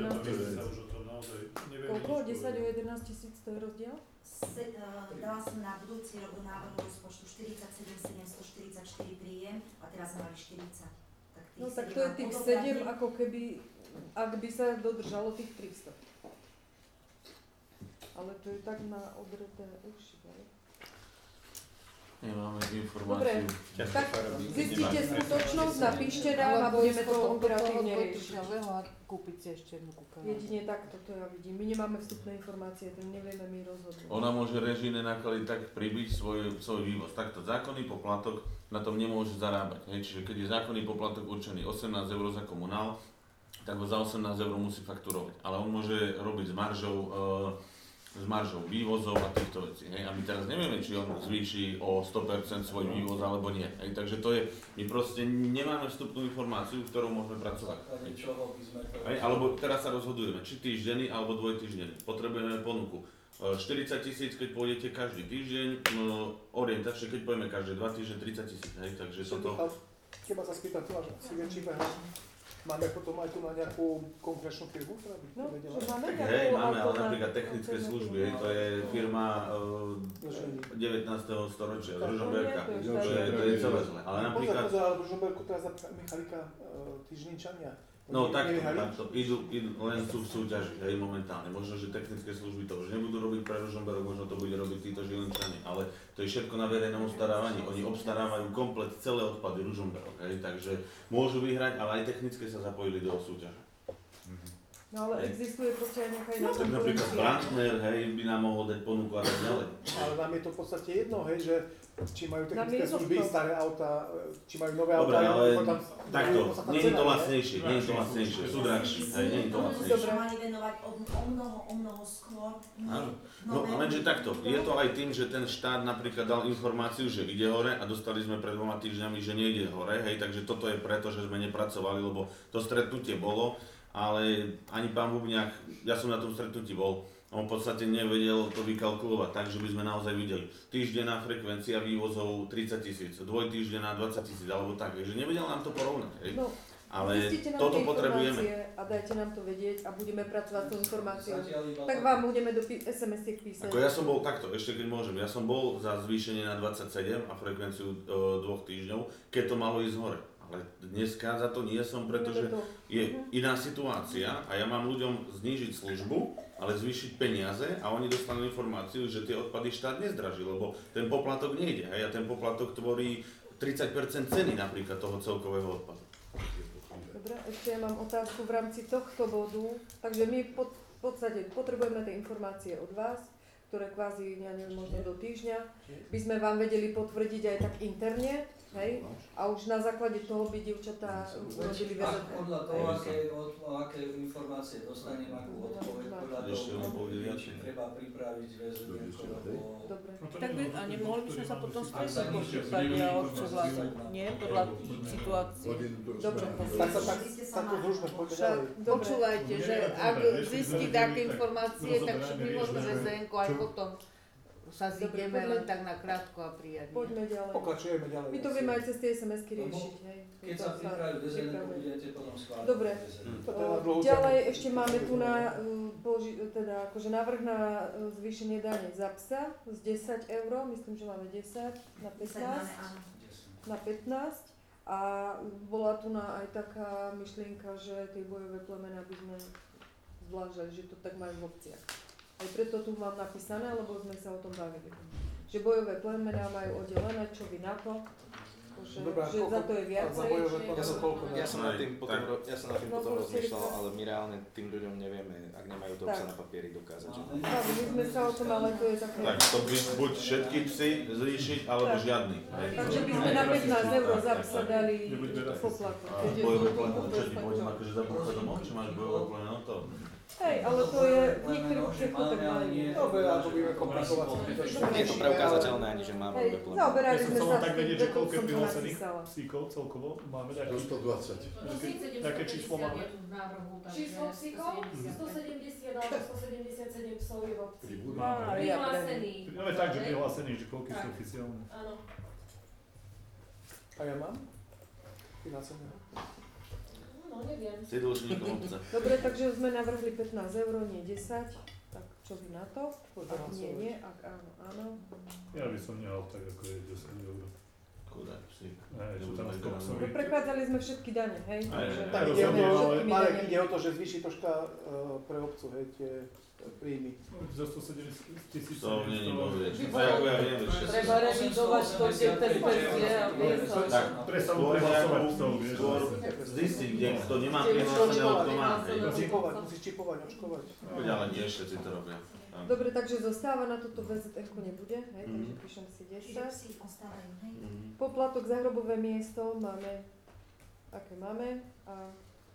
Koľko? desať o jedenásť tisíc, to je rozdiel? Se, uh, dala som na budúci rok do návrhu rozpočtu štyridsaťsedem sedemstoštyridsaťštyri príjem a teraz sme mali štyridsať. Tak no tak to je tých sedem, ako keby, ak by sa dodržalo tých tristo. Ale to je tak na odreté uši, ale? Nemáme informáciu. Dobre, tak zistíte skutočnosť, napíšte nám a budeme to operatívne riešiť. A kúpiť si ešte jednu kúkanádu. Jedine takto to ja vidím. My nemáme vstupné informácie, to nevieme my rozhodnúť. Ona môže režijné náklady tak pribiť svoj, svoj vývoz. Takto zákonný poplatok na tom nemôže zarábať. Hej. Čiže keď je zákonný poplatok určený osemnásť eur za komunál, tak ho za osemnásť eur musí fakturovať. Ale on môže robiť s maržou e, s maržou vývozov a týchto vecí. Hej. A my teraz nevieme, či on zvýši o sto percent svoj vývoz alebo nie. Hej. Takže to je, my proste nemáme vstupnú informáciu, ktorou môžeme pracovať. Hej. Alebo teraz sa rozhodujeme, či týždenný alebo dvojtýždenný. Potrebujeme ponuku. štyridsať tisíc, keď pôjdete každý týždeň, no, orientačne, keď pôjdeme každé dva týždne, tridsať tisíc. Hej. Takže toto... Teba sa spýtať, tu máš asi väčší prehľad. Máme potom aj tu na nejakú konkrétnu firmu, ktorá by to vedela? No, máme hej, máme, ale napríklad technické služby, hej, to je firma uh, devätnásteho storočia, z Ružomberka, to je, to je celé zle. Ale napríklad... Pozor, pozor, ale v Ružomberku teraz za Michalika uh, Týždničania. No takto, takto, idú, idú, len sú v súťaži, hej, momentálne. Možno, že technické služby to už nebudú robiť pre Ružomberok, možno to bude robiť títo Žilinčania, ale to je všetko na verejnom obstarávaní. Oni obstarávajú komplet celé odpady Ružomberok, hej, takže môžu vyhrať, ale aj technické sa zapojili do súťaže. No ale existuje proste aj nejaká iná no, tak napríklad Brandner, hej, by nám mohol dať ponuku a tak ďalej. Ale nám je to v podstate jedno, hej, že či majú technické služby, staré auta, či majú nové auta. Dobre, ale takto, nie je to lacnejšie, nie je to lacnejšie, sú drahšie, hej, nie je to lacnejšie. Dobre, mali venovať o, o mnoho, o mnoho skôr. Áno, no lenže takto, je to aj tým, že ten štát napríklad dal informáciu, že ide hore a dostali sme pred dvoma týždňami, že nejde hore, hej, takže toto je preto, že sme nepracovali, lebo to stretnutie bolo, ale ani pán Bubňák, ja som na tom stretnutí bol, on v podstate nevedel to vykalkulovať tak, že by sme naozaj videli týždenná frekvencia vývozov tridsať tisíc, dvojtýždenná dvadsať tisíc alebo tak, že nevedel nám to porovnať. Hej. No, ale toto potrebujeme. A dajte nám to vedieť a budeme pracovať s tou informáciou. Tak vám budeme do es em es-iek písať. Ako ja som bol takto, ešte keď môžem, ja som bol za zvýšenie na dvadsaťsedem a frekvenciu e, dvoch týždňov, keď to malo ísť hore. Ale dneska za to nie som, pretože je iná situácia a ja mám ľuďom znížiť službu, ale zvýšiť peniaze a oni dostanú informáciu, že tie odpady štát nezdraží, lebo ten poplatok nejde, hej, a ten poplatok tvorí tridsať percent ceny napríklad toho celkového odpadu. Dobre, ešte ja mám otázku v rámci tohto bodu, takže my v podstate potrebujeme tie informácie od vás, ktoré kvázi, ja neviem, možno do týždňa, by sme vám vedeli potvrdiť aj tak interne, hej? A už na základe toho by dievčatá urobili vé zet é. Podľa toho, aké, od, aké informácie dostanem, akú odpoveď, podľa toho, či treba pripraviť vé zet é. Dobre. Tak by, a nemohli by sme sa potom stretnúť po prípade a odsúhlasiť, nie? Podľa situácie. Dobre, tak sa tak, tak to zružme, poďme ďalej. Počúvajte, že ak zistí také informácie, tak my môžeme vé zet é aj potom sa zídeme len tak na krátko a prijadne. Poďme ďalej. Pokračujeme ďalej. My to vieme aj cez tie es em esky riešiť, hej. Keď sa pripraví vé zet é, budete potom schváliť. Dobre. Ďalej ešte máme tu na, teda akože návrh na zvýšenie dane za psa z desať eur, myslím, že máme desať na pätnásť. Na pätnásť. A bola tu na aj taká myšlienka, že tie bojové plemená by sme zvlážali, že to tak majú v obciach. Aj preto tu mám napísané, lebo sme sa o tom bavili. Že bojové plemená majú oddelené, čo vy na to? akože, Dobrá, že koľko- za to je a za viacej. bojové že- platy koľko? Ja som nad tým potom, Tak. ro- ja som nad tým No, potom proste rozmýšľal, to- ale my reálne tým ľuďom nevieme, ak nemajú to Tak. obsa na papieri, dokázať, že... Tak, my sme sa o tom, ale to je také... Tak to by buď všetky psy zvýšiť, alebo Tak. žiadny. hej. Takže by sme na pätnásť eur za Tak, psa tak. dali Nebuďme takí. poplatok. A keď je bojové to- pleno, to- čo ti to- povedzme, akože za bucha domov, či máš bojové pleno, to... Hej, ale to je, v niektorých obchodoch tak majú. Dobre, ale to budeme komplikovať. Nie je to preukázateľné ani, že máme Hej, bojové pleno. zaoberali Ja som sme chcel sa len s tak tým, vedieť, že preto koľko je som to prihlásených napísala. psíkov celkovo máme Do takých. sto dvadsať. Aké číslo máme? Číslo psíkov? stosedemdesiat alebo stosedemdesiatsedem psov je v obci. Pribudlo. Prihlásených. Ale tak, že prihlásení, že koľko sú oficiálne. Áno. A ja mám? Vyhlásené. No, neviem. Si dlžníkom obce. Dobre, takže sme navrhli pätnásť eur, nie desať. Tak čo vy na to? Ak nie, nie, ak áno, áno. Ja by som nehal tak, ako je desať eur. Chudák psík. Hej, sú tam No, skopsoví. prechádzali sme všetky dane, hej? Aj, Takže aj, Tak aj, ide o rozumiem, to, všetkými Marek, daniami. ide o to, že zvýši troška uh, pre obcu, hej, tie príjmy. Za sto sedemdesiat tisíc. To není bohvie. A ako ja viem, že... Treba revidovať to, tie perspekcie a viesať. Tak, Prestan skôr prehlasovať nejakú- psov, vieš. skôr zistiť, kde kto nemá Kde prihlásené, očkovať, kto má. nemá hej. sa Čipovať, musíš čipovať, očkovať. Ale nie všetci to robia. Tam. Dobre, takže zostáva na toto vé zet en-ko nebude, hej? Takže Mhm. píšem si Čiže desať. psi ostávajú, hej? Mhm. Poplatok za hrobové miesto máme, aké máme a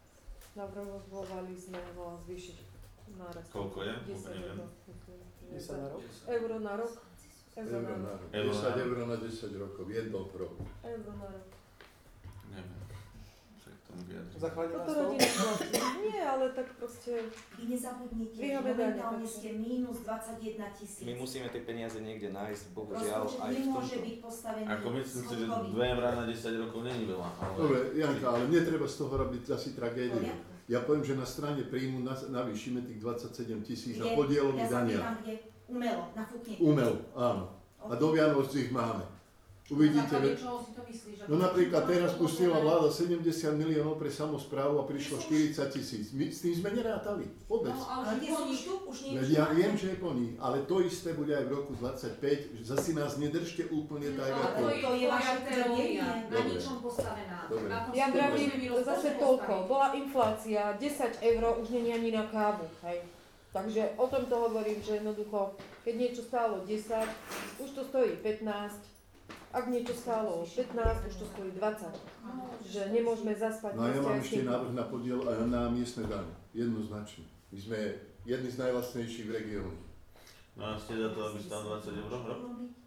navrhovali sme ho zvýšiť náraz. Koľko je? desať Neviem. euro, myslím, že desať na rok? Euro na rok. Euro Euro na na rok. rok. Euro na desať rok. eur na desať rokov, jedno pro. Euro na rok. Neviem. Však tomu vyjadriť. Zachránená Toto stov? rodina platí. Nie, ale tak proste... Vy nezabudnite, že Vyhovedanie, momentálne takže. ste mínus dvadsaťjeden tisíc. My musíme tie peniaze niekde nájsť, bohužiaľ, Rozpočet aj v nemôže tomto. byť postavený Ako myslím si, že schodkový. dve eurá na desať rokov není veľa. Ale... Dobre, Janka, ale netreba z toho robiť asi tragédiu. Poriadku. Ja poviem, že na strane príjmu nas- navýšime tých dvadsaťsedem tisíc na Kde? podielový Ja sa dania. pýtam, kde? Umelo, nafúknete. Umel, áno. A do Vianoc ich máme. Uvidíte, Na základe že... čoho si to myslíš? No napríklad teraz pustila vláda sedemdesiat miliónov pre samosprávu a prišlo štyridsať tisíc. My s tým sme nerátali. Vôbec. No, Ale ale tie sú už tu, už nie Veď ja viem, že je plný, ale to isté bude aj v roku dvadsaťpäť. že Zasi nás nedržte úplne tak, No, ako... to je- to je vaša teória, na Dobre. ničom postavená. Dobre. Na tom Ja si vravím môžeme vyrozprávať zase postaviť. toľko. Bola inflácia, desať eur už nie je ani na kávu, hej. Takže o tomto hovorím, že jednoducho, keď niečo stálo desať, už to stojí pätnásť. Ak niečo stálo pätnásť, už to stojí dvadsať. Že nemôžeme zaspať. No a ja mám proste aj ešte keď- návrh na podiel a na miestne dane. Jednoznačne. My sme jedni z najlacnejších v regióne. No a ste za to, aby stal dvadsať eur rok?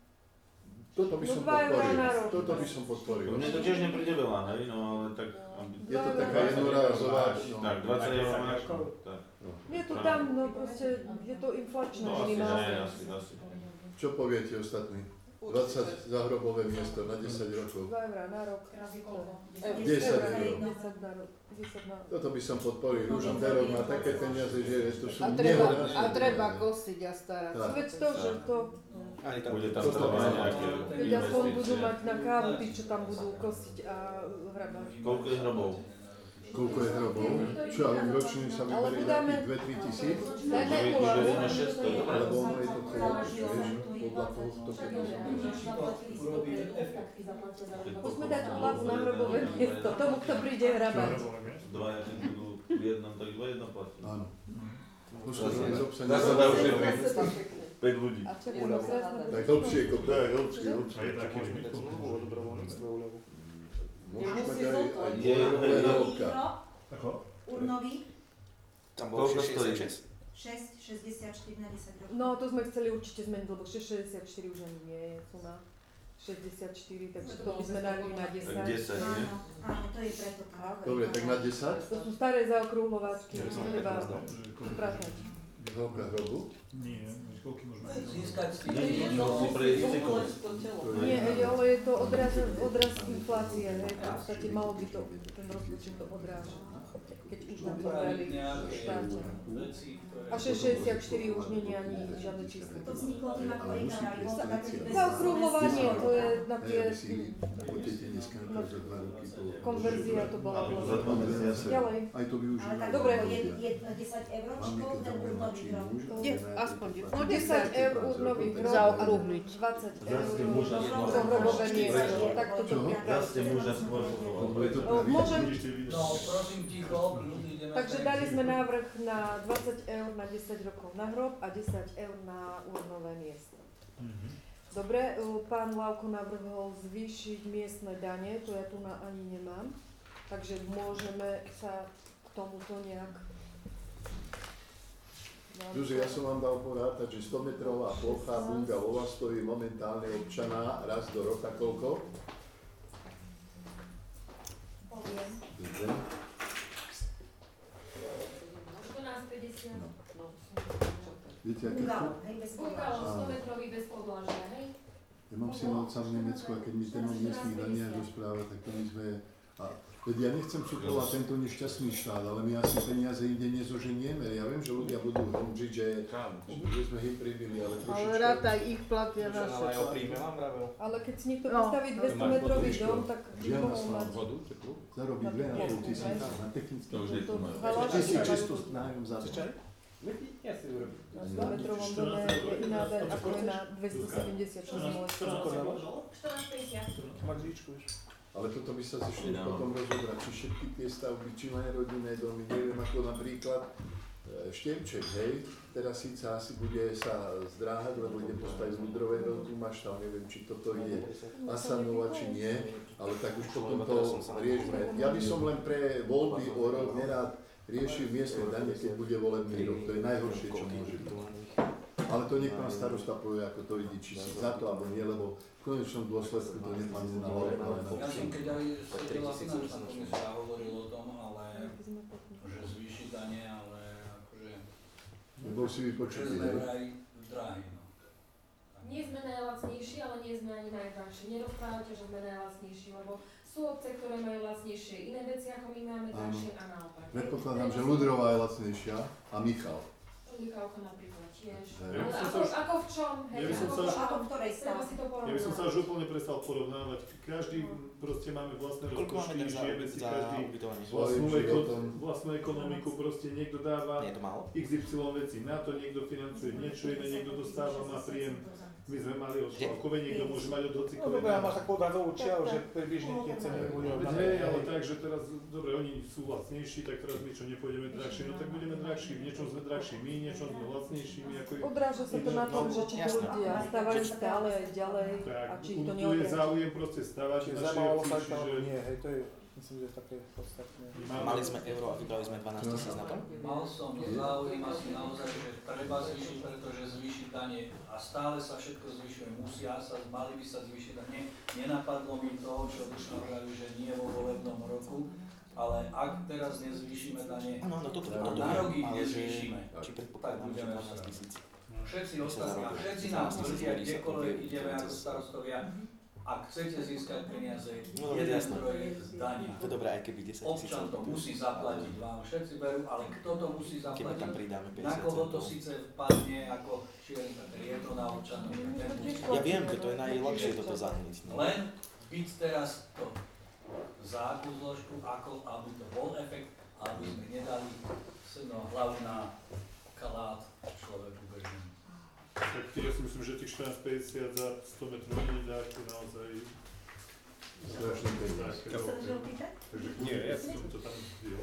Toto by No som dva eurá podporil. na rok. Toto by som podporil. Mne to tiež nepríde veľa, hej, no ale tak... Aby... Je to Dva taká eurá. jednorázová... No. Tak, dvadsať eur máš, no, tak. Je to tam, no proste, je to inflačné No asi, že minimálne. nie, asi, asi. Čo poviete ostatní? dvadsať za hrobové miesto na desať rokov. dva eurá na rok. Razy koľko? desať Eur, eur. desať na rok. desať na rok. Toto by som podporil. Rúža Perov má také peniaze, že to sú A treba, nehorázne a treba peniaze. kosiť a starať. Tak. Veď to, že to... Ani tam Bude tam Toto treba má- nejaké Veď aspoň budú investície. mať na kávu tí, čo tam budú kosiť a hrabať. Koľko je hrobov? Koľko je hrobov? Čo, ale ročne sa Ale vyberie vydáme- nejakých dva tri tisíc? Dajme Už ulavu. je šesťsto, dobre. Lebo ono je to celé, vieš, podľa toho, kto peniaze. Musíme dať hlavu na hrobové miesto, tomu, kto príde hrabať. Dvaja, keď budú v jednom, tak dva jedno platí. Áno. Počkaj, rob sa Dá sa nezabudne. dá už jedno. päť ľudí. A čo budú zrazné? Tak hlbšie, kopne. Tak, hlbšie, A hlbšie. je taký Môžeme dať zmluvu o dobrovoľníctve úľavu. Môžeš mať aj, aj Je, dvojrokové je, je. nároka. Ako? Urnový, Tam bolo Koľko stojí? šesťdesiatšesť. šesť šesťdesiatštyri na desať rokov. No, to sme chceli určite zmeniť, lebo šesť šesťdesiatštyri už ani nie je suma. šesťdesiatštyri, takže to by sme dali na Tak desať. desať, nie? Áno, áno, to je preto tak. Dobre, tak na desať? To sú staré zaokrúhlovačky, Ja by som to treba pätnásť dal. upratať. Hrobka hrobu? Nie, koľko môžeme? Získať z Nie, nie, tých musí prejsť cykl. Nie, ale je to odraz, odraz inflácie, hej, v podstate malo by to ten rozpočet to odrážať. keď už tam zomreli v štáte. A šesť šesťdesiatštyri už nie je ani žiadne číslo. To vzniklo tým, ako Ekarali bol taký bez... Zaokrúhľovanie, to je na tie... Konverzia to bola. Ďalej. Aj to využívajú. Ale tak dobre. je, je desať euročkov, ten úrnový hrob. Aspoň No desať eur úrnový hrob a zaokrúhliť. dvadsať eur to hrobové miesto. Tak to Môžem... No, prosím ticho, ľudí ideme... Takže dali sme návrh na dvadsať eur na desať rokov na hrob a desať eur na urnové miesto. Dobre, pán Lavko navrhol zvýšiť miestne dane, to ja tu na ani nemám. Takže môžeme sa k tomuto nejak... Duže, ja som vám dal porátať, že sto metrová plocha bungalova stojí momentálne občana raz do roka koľko? Poviem. štrnásť päťdesiat. Viete, aké Bungalo, hej, bez Bungalo, podlažia. sto metrový bez podlažia, hej? Ja mám synovca v Nemecku a keď mi ten o miestných daniach rozpráva, tak to my sme... A, veď ja nechcem suplovať tento nešťastný štát, ale my asi peniaze inde nezoženieme. Ja viem, že ľudia budú hromžiť, že, že sme ich pribili, ale trošička... Ale rátaj, ich platia naše. Ale keď si niekto No. postaví dvesto metrový dom, tak by Žiadna mohol mať... slava. Zarobí dve a pol tisíca na technické. To už je tu majú. tisícšesťsto nájom za to. Ja si urobím. Na sto metrovom dome je iná daň, ako je na dvestosedemdesiat, čo sme štrnásť päťdesiat. Magričku, vieš. Ale toto by sa zišlo potom rozobrať, či všetky tie stavby, či len rodinné domy, neviem ako napríklad e, Števček, hej, teraz síce asi bude sa zdráhať, lebo ide postaviť z Mudrové veľkú maštal, neviem, či toto ide asanovať, či nie, ale tak už potom to riešme. Ja by som len pre voľby o rok nerád riešil miestne dane, keď bude volebný rok, to je najhoršie, čo môže byť. Ale to nech pán starosta povie, ako to ide, či si za to, alebo nie, lebo v konečnom dôsledku to nepadne na hlavu, ale na Ja som občanku. keď aj sedela finančná komisia hovoril o tom, ale že zvýši dane, ale akože... Nebol si Že vypočutý, sme hej? vraj drahí, no. Nie sme najlacnejší, ale nie sme ani najdrahší. Nerozprávate, že sme najlacnejší, lebo sú obce, ktoré majú lacnejšie iné veci, ako my máme drahšie a naopak. Predpokladám, že Ľudrová je lacnejšia a Michal. Mikalko napríklad tiež. Ja Ale by som ako, sa už- ako v čom? Hej, ja by som ako, sa už- ako v ktorej strane si to Ja by som porovnať? sa už úplne prestal porovnávať. Každý proste máme vlastné Koľko máme rozpočty, tak za, žijeme si za každý ubytovanie? vlastnú, Svojím eko, životom. vlastnú ekonomiku, proste niekto dáva Nie je to málo? iks ypsilon veci na to, niekto financuje niečo iné, niekto dostáva, má príjem. My sme mali od Šlavkovej, niekto môže mať od No Hocikovej. dobre, a máš tak podľa toho čiaľ, že približne tie ceny budú Veď hej, ale tak, že teraz, dobre, oni sú lacnejší, tak teraz my čo nepôjdeme drahšie, no tak budeme drahší, v niečom sme drahší my, v niečom sme lacnejší my, ako je... Odráža sa to na tom, že či to ľudia stávajú stále aj ďalej Tak, a či ich to tu je neodráža. záujem proste stavať Čiže naše zaujímalo obci, sa to, alebo čiže... nie, hej, to je, myslím, že také podstatné. Mali sme euro a vybrali sme dvanásť tisíc na to? Mal som záujem asi naozaj, že treba zvýšiť, pretože zvýšiť dane a stále sa všetko zvyšuje, musia sa, mali by sa zvýšiť dane. Nenapadlo mi to, čo Dušan hovoril, že nie vo volebnom roku, ale ak teraz nezvýšime dane, Áno, no toto, a toto na viem, rok ich ale že nezvýšime, či tak predpokladám, že budeme dvanásť sa. tisíc. Všetci ostatní a všetci nám tvrdia, kdekoľvek ideme ako starostovia, ak chcete získať peniaze, No, dobre, jeden jasné. zdroj je zdania. To je dobré, aj keby desať tisíc. Občan to musí zaplatiť, vám všetci berú, ale kto to musí Keby tam zaplatiť? pridáme Na päťdesiat koho to centov. síce vpadne ako šierenka, je to na občanov. ten musí. Ja viem, že to je najľahšie toto zahniť. No. Len byť teraz to za akú zložku, ako aby to bol efekt, aby sme nedali no, hlavu na kalát človeku bežnému. Tak ja si myslím, že tých štrnásť päťdesiat za sto metrov nie dá ako naozaj... Strašný peniaz. Tak, no, takže nie, ja som to tam zdvihol.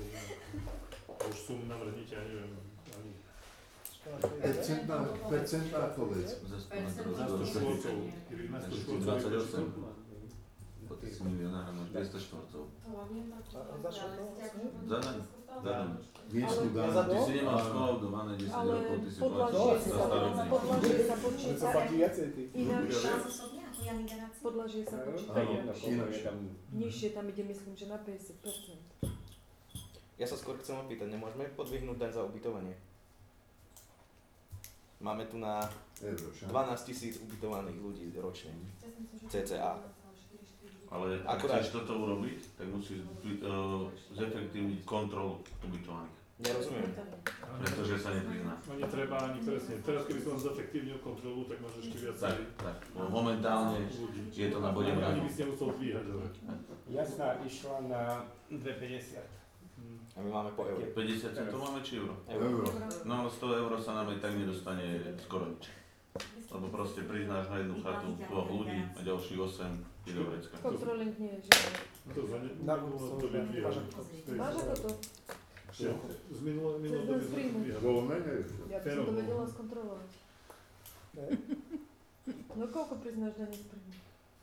Už som navrhnite, ja neviem, ani... Percentná, percentná povedz. Za sto metrov Za sto do štvorcov, keby na sto štvorcov... dvadsaťosem. Po tých milionách máš dvesto štvorcov. A za čo to? Za daň. Za daň. Miestnu Ja daň. za Ty si nemal skolabdované desať Ale rokov, ty si podľažie platil sa, za stavebný. podľažie sa Že počíta sa platí viacej, ty. ináč, Zásobne ako Jan Generácia? podľažie sa počíta Áno, ináč. ináč. Nižšie tam ide, myslím, že na päťdesiat percent. Ja sa skôr chcem opýtať, nemôžeme podvihnúť daň za ubytovanie? Máme tu na Euro, však. dvanásť tisíc ubytovaných ľudí ročne. cca. A Ale ak Akurát. chceš toto urobiť, tak musíš uh, zefektívniť kontrolu ubytovaných. Nerozumiem. Pretože sa neprizná. No netreba ani presne. Teraz keby som zefektívnil kontrolu, tak máš ešte viac. Tak, tak. No, momentálne je to na bode Ani mrazu. by ste musel dvíhať hore. Jasná išla na dve päťdesiat. A my máme po euro. päťdesiat centov máme či euro? Euro. No ale sto eur sa nám aj tak nedostane skoro nič. Lebo proste priznáš na jednu chatu dvoch ľudí a ďalších osem ide do vrecka. Controlling nie je žiadne. To za ne... Na to vyvíjať. Máš ako to? Z minulého minulého doby sme vyvíjali. Bolo menej. Ja by som to vedela skontrolovať. No koľko priznáš daní z príjmu?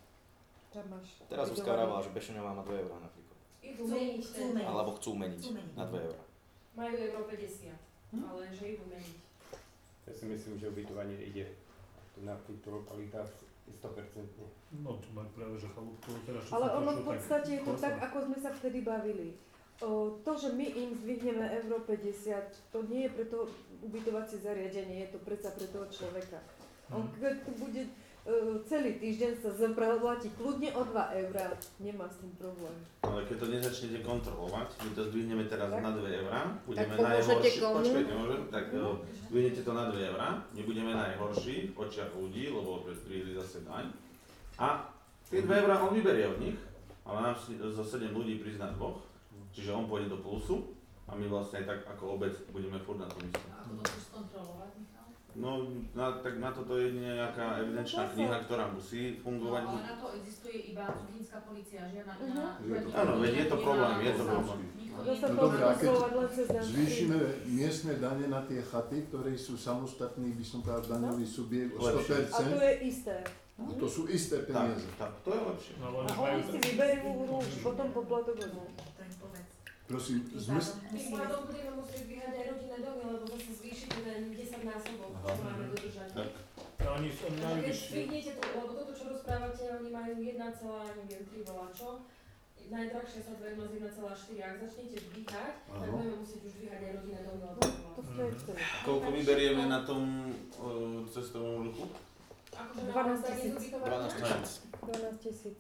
Tam máš. Teraz Zuzka vravela, že Bešeňová má dve eurá napríklad. Idú meniť ten. Alebo chcú meniť na dve eurá. Majú euro päťdesiat, ale že idú meniť. Ja si myslím, že ubytovanie ide na týchto lokalitách sto percent. No tu majú práve, že chalúbku teraz čo Ale sa ono trošku v podstate je to klesá. tak, ako sme sa vtedy bavili. O, to, že my im zdvihneme euro päťdesiat, to nie je pre to ubytovacie zariadenie, je to predsa pre toho človeka. On keď tu bude uh, celý týždeň sa zaplatí kľudne o dva eurá, nemá s tým problém. Ale keď to nezačnete kontrolovať, my to zdvihneme teraz Tak. na dve eurá, budeme Tak pomôžete najhorší, komu? počkajte, môžem? Tak no. Zdvihnete to na dve eurá, nebudeme najhorší v očiach ľudí, lebo prihli zase daň. A tie dve eurá on vyberie od nich, ale nám si- zo sedem ľudí prizná dvoch, čiže on pôjde do plusu a my vlastne aj tak ako obec budeme furt na tom istom. A ako to chceš skontrolovať, Michal? No, na, tak na toto je nejaká evidenčná kniha, ktorá musí fungovať. No, ale na to existuje iba cudzinská polícia, žiadna iná. Mhm. Áno, veď je to problém, je to problém. To sa No dobre, a keď kontrolovať len cez daň z zvýšime príjmu. miestne dane na tie chaty, ktoré sú samostatný, by som povedal, daňový subjekt o sto Lepšie. A percent, to je isté. to sú isté Tak, peniaze. tak, to je lepšie. No, A ale oni si vyberú potom poplatok od nás. To im povedz. Prosím, zmysl... Tým pádom budeme musieť vyhať aj rodinné domy, lebo zase zvýšiť ten desať násobok, to máme dodržať. Tak. No, oni sú oni majú Keď vyššie. zdvihnete to, lebo toto, čo rozprávate, oni majú jeden celá tri voláčo, najdrahšia sa to jedna z jeden celá štyri. Ak začnete dvíhať, tak Áno. budeme musieť už dvíhať aj rodinné domy, lebo To ste aj chceli. Koľko vyberieme na tom uh, cestovnom ruchu? akože dvanásť naozaj tisíc. nezubytovať dvanásť tisíc. dvanásť tisíc.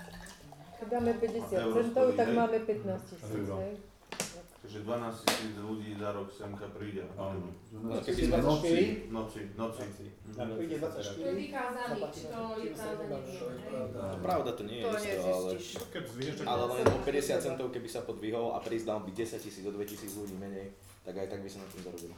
Keď dáme päťdesiat Euro centov, stojí, tak hej? máme pätnásť tisíc. Euro. hej. Takže dvanásť tisíc ľudí za rok semka príde. Áno. No, keď V si noci. Noci, noci. Áno, Príde to je dvadsaťštyri, vykázaný, či to je pravda, neviem. hej. Pravda to nie je To isto, ale... nezistíš. Keď zvihneš, tak... Ale len o päťdesiat centov, keby sa podvihol a prizdal by desať tisíc o dvetisíc ľudí menej, tak aj tak by sa na tým zarobili.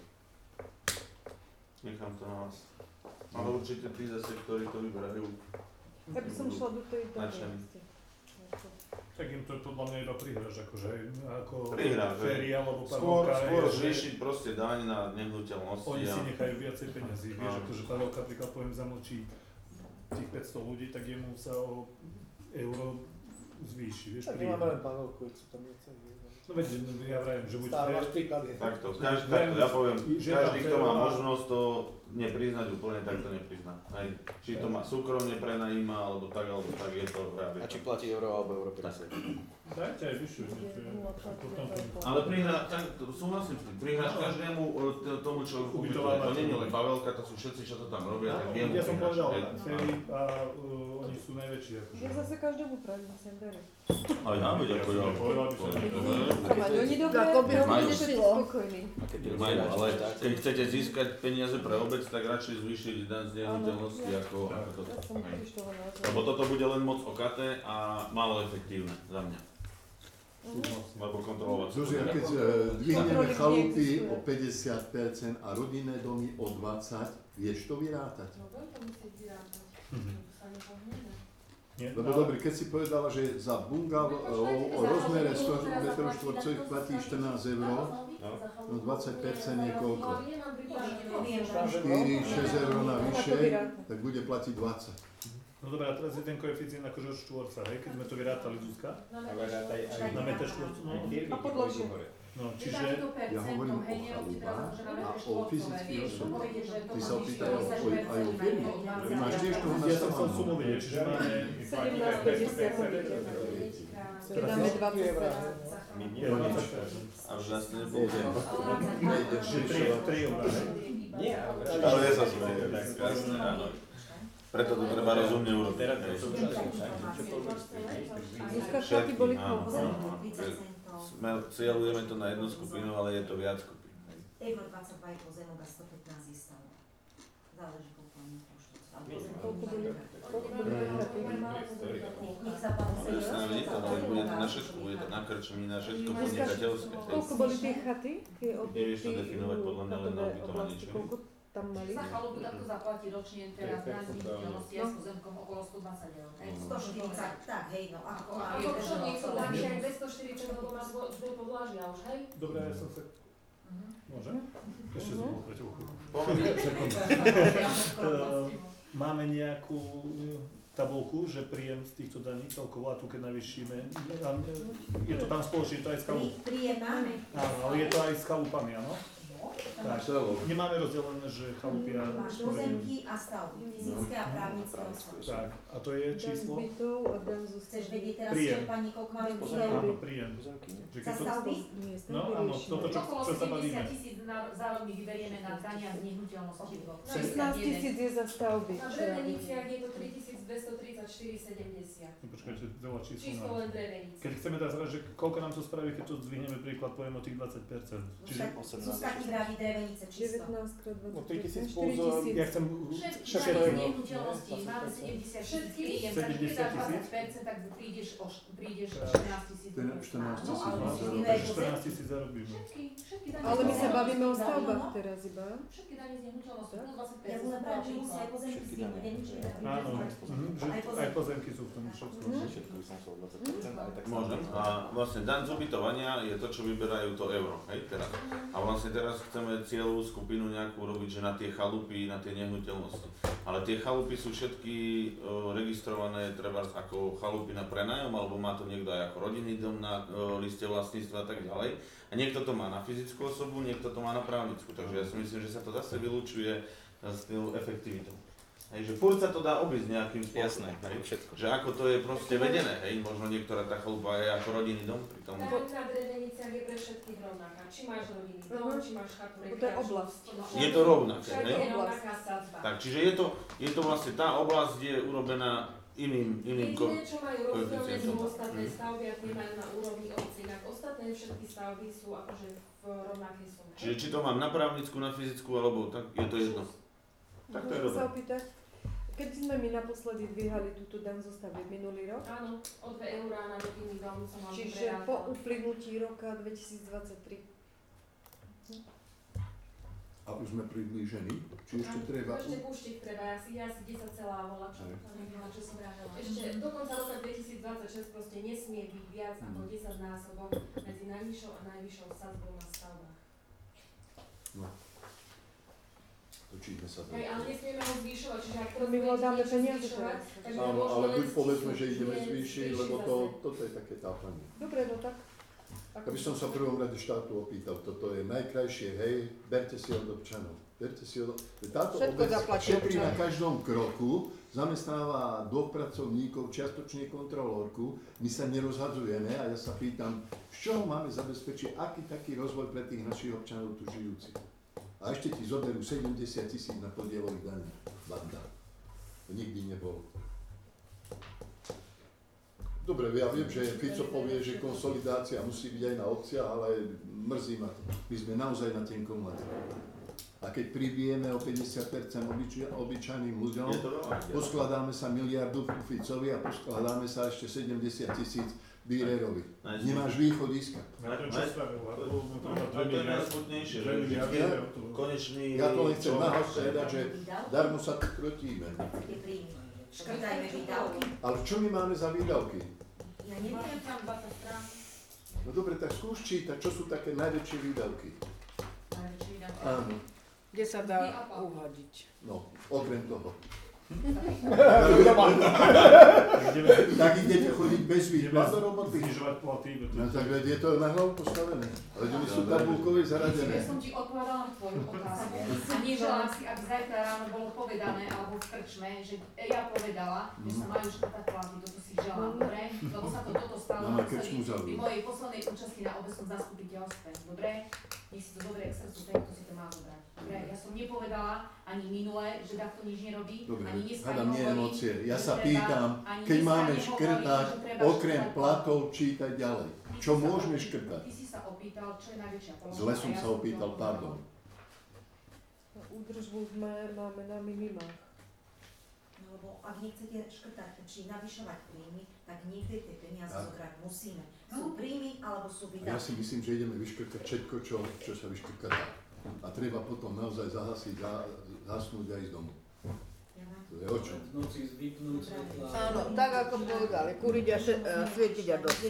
Nechám to na vás. Ale určite tí zase, ktorí to vyberajú. Ja by som šla do tej domy. Nadšený. vlastne. Tak im to podľa mňa iba prihráš, akože ako Prihráš, že? féria, alebo Skôr, Pavelka skôr je, že zvýšiť proste daň na nehnuteľnosti. oni si a- nechajú viacej peniazí. Vieš, Áno. akože Pavelka napríklad poviem zamlčí tých päťsto ľudí, tak jemu sa o euro zvýši, vieš, Tak príjem. nemáme len Pavelku, sú tam viacej. No veď, ja vrajem, že buď Stále máš príklady. Takto, každý, takto, ja poviem, Že každý, tam kto má veľa- možnosť to nepriznať úplne, tak to neprizná. Hej. Či to má súkromne prenajíma, alebo tak, alebo tak, je to A realita. či platí euro alebo euro päťdesiat. dajte aj vyššiu, nie? To je ako tomto. Ale prihrá, tak, to súhlasím s tým, prihráš každému e, t- tomu, čo ubytuje. Ubytovávateľ. To nie je len Pavelka, to sú všetci, čo to tam robia, tak jemu Ja som prihráš. povedal, Hej. féri a uh, oni sú najväčší. Akože. Ja zase každému prajem, sem berem. A ja, veď ako ja. Povedal by som, že A majú oni dobré, Ako by ho budete vyšlo. všetci spokojní. A keď Majú, rozhráš ale v štáte, keď chcete získať peniaze pre obec, tak radšej zvýšiť daň z nehnuteľnosti Áno. ako, ako toto. Ja som Hej. tiež toho názoru. Lebo toto bude len moc okaté a málo efektívne za mňa. Mhm. Lebo kontrolovať. Zuzia, keď e, dvihneme chalupy o päťdesiat percent a rodinné domy o dvadsať percent, vieš to vyrátať? No budem to musieť vyrátať, Mhm. to sa nepohneme. Nie, Lebo ale- dobre, keď si povedala, že za bungal o, o rozmere sto metrov štvorcových platí štrnásť eur, no dvadsať percent je koľko? štyri šesť eur navyše, tak bude platiť dvadsať. No dobré, a teraz je ten koeficient akože od štvorca, hej, keď sme to vyrátali, Zuzka? Ale rátaj aj Na meter štvorcov, no. aj firmy A ti podložie. pôjdu hore. No, čiže... Ja hovorím o chalupách a o fyzických osobách. Ty sa opýtaj o, o, aj o firmy. Máš tiež toho Ja som chcel nastaveného. sumu vedieť, čiže máme... sedemnásť päťdesiat. Keď dáme dvadsať percent. My nie, Je dvadsať percent. A už nás to nepôjde. Čiže tri eurá, hej? nie, ale... Ale ja sa smiem, tak jasné, áno. Preto to treba rozumne urobiť. Teraz to sú Zuzka, chaty boli koľko? Sme, cieľujeme to na jednu skupinu, ale je to viac skupín. Euro dvadsaťdva je pozemok a stopätnásť je stavba. Záleží koľko oni pošlo. Koľko boli? Koľko boli chaty? Nech sa pán Presne, vidíte, ale bude to na všetko, bude to na krčmi, na všetko podnikateľské. Koľko boli tie chaty? Tie Nevieš to definovať podľa mňa len na ubytovanie, čo? Koľko tam mali? Za chalupu takto zaplatí ročne teraz na zničiteľnosti a s pozemkom okolo stodvadsať eur. stoštyridsať, tak hej, no ako A to niekto dáš aj dvestoštyridsať, lebo má dve podlažia už, hej? Dobre, ja som sa... Môžem? Ešte som bol pre tebou. Máme nejakú tabulku, že príjem z týchto daní celkovo a tu keď navýšime, je to tam spoločne, je to aj s chalupami. Príjem máme. Áno, ale je to aj s chalupami, áno? Tak, nemáme rozdelené, že chalupia... Máš pozemky a stavby, fyzické a právnické osoby. Tak, a to je číslo? Chceš vedieť teraz, Príjem. čo pani, koľko máme Áno, príjem. Za stavby? No áno, toto čo, Okolo čo sa bavíme. sedemdesiat tisíc za rok my vyberieme na dania z nehnuteľnosti. šestnásť tisíc je za stavby. Na Dreveniciach je to tritisícdvestotridsaťštyri sedemdesiat. Počkajte, veľa číslo. Číslo len Drevenice. Keď chceme teraz hrať, že koľko nám to spraví, keď to zdvihneme príklad, poviem o tých dvadsať percent. Čiže Zuzka ti vraví Drevenice čisto. devätnásť krát No dvadsať tri tisíc percent, plus, štyri tisíc. ja chcem Všetky všetko dane z jedno. nehnuteľnosti máme sedemdesiat tisíc príjem, takže keď sedemdesiat dáš tisíc? dvadsať percent, tak prídeš o prídeš o štrnásť tisíc. štrnásť No, tisíc. ale musíš Takže vybrať štrnásť tisíc zarobíme. Všetky, všetky dane. Ale my sa z bavíme o nehnuteľnosti. stavbách teraz iba. Všetky dane z nehnuteľnosti plus dvadsať Ja percent. som napravila, že musia aj pozemky zdvihnúť, niečo Áno, mhm, že aj pozemky sú v tom všetko. Všetko by som chcel dvadsať percent, ale tak Môžem. A vlastne daň z ubytovania je to, čo vyberajú to euro, hej, teraz. A vlastne teraz chceme cieľovú skupinu nejakú robiť, že na tie chalupy, na tie nehnuteľnosti. Ale tie chalupy sú všetky e, registrované treba ako chalupy na prenájom, alebo má to niekto aj ako rodinný dom na e, liste vlastníctva a tak ďalej. A niekto to má na fyzickú osobu, niekto to má na právnickú. Takže ja si myslím, že sa to zase vylúčuje s tou efektivitou. Hej, že furt sa to dá obísť nejakým spôsobom. Jasné, hej, všetko. Že ako to je proste vedené, hej, možno niektorá tá chalupa je ako rodinný dom, pri tom. Daň na Dreveniciach je pre všetkých rovnaká. Či máš rodinný dom, či máš chatu To je oblasť. Je to rovnaké, Všade hej? je rovnaká sadzba. Tak, čiže je to, je to vlastne tá oblasť, kde je urobená iným, iným ko- Jediné, čo majú rozdielne, sú koeficientom. ostatné Mhm. stavby, ak nemajú na úrovni obci, inak ostatné všetky stavby sú akože v rovnakej sume. Čiže či to mám na právnickú, na fyzickú, alebo tak, je to jedno. Tak to je Môžem dobré. sa opýtať? Keď sme my naposledy dvíhali túto daň zo stavieb minulý rok, Áno, o dve eurá na rodinný dom som vám čiže prerátala. po uplynutí roka dvetisícdvadsaťtri. A už sme priblížení, či ešte treba... Ešte púštiť treba, asi, asi desať celá vola, čo, Hej. to nebyla, čo som vravela. Ešte do konca roka dvetisícdvadsaťšesť proste nesmie byť viac ako desať násobok medzi najnižšou a najvyššou sadzbou na stavbách. No. Točíme sa do... Hej, ale nesmieme ho zvýšovať, čiže ak To to my hľadáme peniaze zvýšovať, teraz. tak by Áno, možno ale len buď povedzme, že zvýšiť, ideme nie zvýšiť, zvýšiť lebo zase. to, toto je také tápanie. Dobre, no tak. Ja by som sa v prvom rade štátu opýtal, toto je najkrajšie, hej, berte si od občanov. Berte si od... Táto Všetko obec zaplatí šetrí občan. na každom kroku, zamestnáva dvoch pracovníkov, čiastočne kontrolórku, my sa nerozhadzujeme a ja sa pýtam, z čoho máme zabezpečiť, aký taký rozvoj pre tých našich občanov tu žijúcich. A ešte ti zoberú sedemdesiat tisíc na podielových daní. Banda. To nikdy nebolo. Dobre, ja viem, že Fico povie, že konsolidácia musí byť aj na obciach, ale mrzí ma to. My sme naozaj na tenkom lete. A keď pribijeme o päťdesiat percent obyč- obyčajným ľuďom, Je to veľa. poskladáme sa miliardu Ficovi a poskladáme sa ešte sedemdesiat tisíc Bírerovi. Najsmutnejšie. Nemáš východiska. Na to, čo spravil, lebo mu No, treba to dve je miliardy. najsmutnejšie, dve že miliardy Ja- eur tu. konečný... Ja to len chcem človek- nahlas povedať, že darmo sa tu krotíme. Tie príjmy. Škrtajme výdavky. Ale čo my máme za výdavky? Ja neviem. Máte tam dvadsať strán. No dobre, tak skús čítať, čo sú také najväčšie výdavky. Najväčší výdavky. Áno, Kde sa dá uhadiť. no, okrem toho. Ideme Tak idete chodiť bez výdavky do roboty. znižovať platy. No tak veď je to na hlavu postavené. Ale oni sú tabulkové zaradené. Ja som ti odpovedala na tvoju otázku. A neželám si, aby zajtra ráno bolo povedané, alebo v krčme, že ja povedala, že sa majú škrtať platy, toto si želám, dobre? Lebo sa to toto stalo No, na na krčmu celý- zaujíma. pri mojej poslednej účasti na obecnom zastupiteľstve, dobre? Nech si to dobre k srdcu ten, kto si to má zobrať. Dobre, ja som nepovedala ani minule, že takto nič nerobí, Dobre, ani dneska hádam nie nehovorí, emócie. Ja že sa treba- pýtam, ani keď dneska máme nehovorí, škrtať, že treba okrem škrtať platov, čítať ďalej. Ty Čo si sa môžeme opýtal- škrtať? Ty si sa opýtal, čo je najväčšia položka. Zle som a ja sa opýtal, to pardon. Údržbu sme, máme na minimách. No lebo ak nechcete škrtať či navyšovať príjmy, tak niekde tie peniaze Tak. zobrať musíme. Sú príjmy alebo sú A ja výdavky. si myslím, že ideme vyškrtať všetko, čo, čo sa vyškrtať dá. A treba potom naozaj zahasiť, za, zasnúť a ísť domov. To je o čom? V noci vypnúť svetla. Áno, tak ako povedali, kuriť a še- a svietiť a dosť.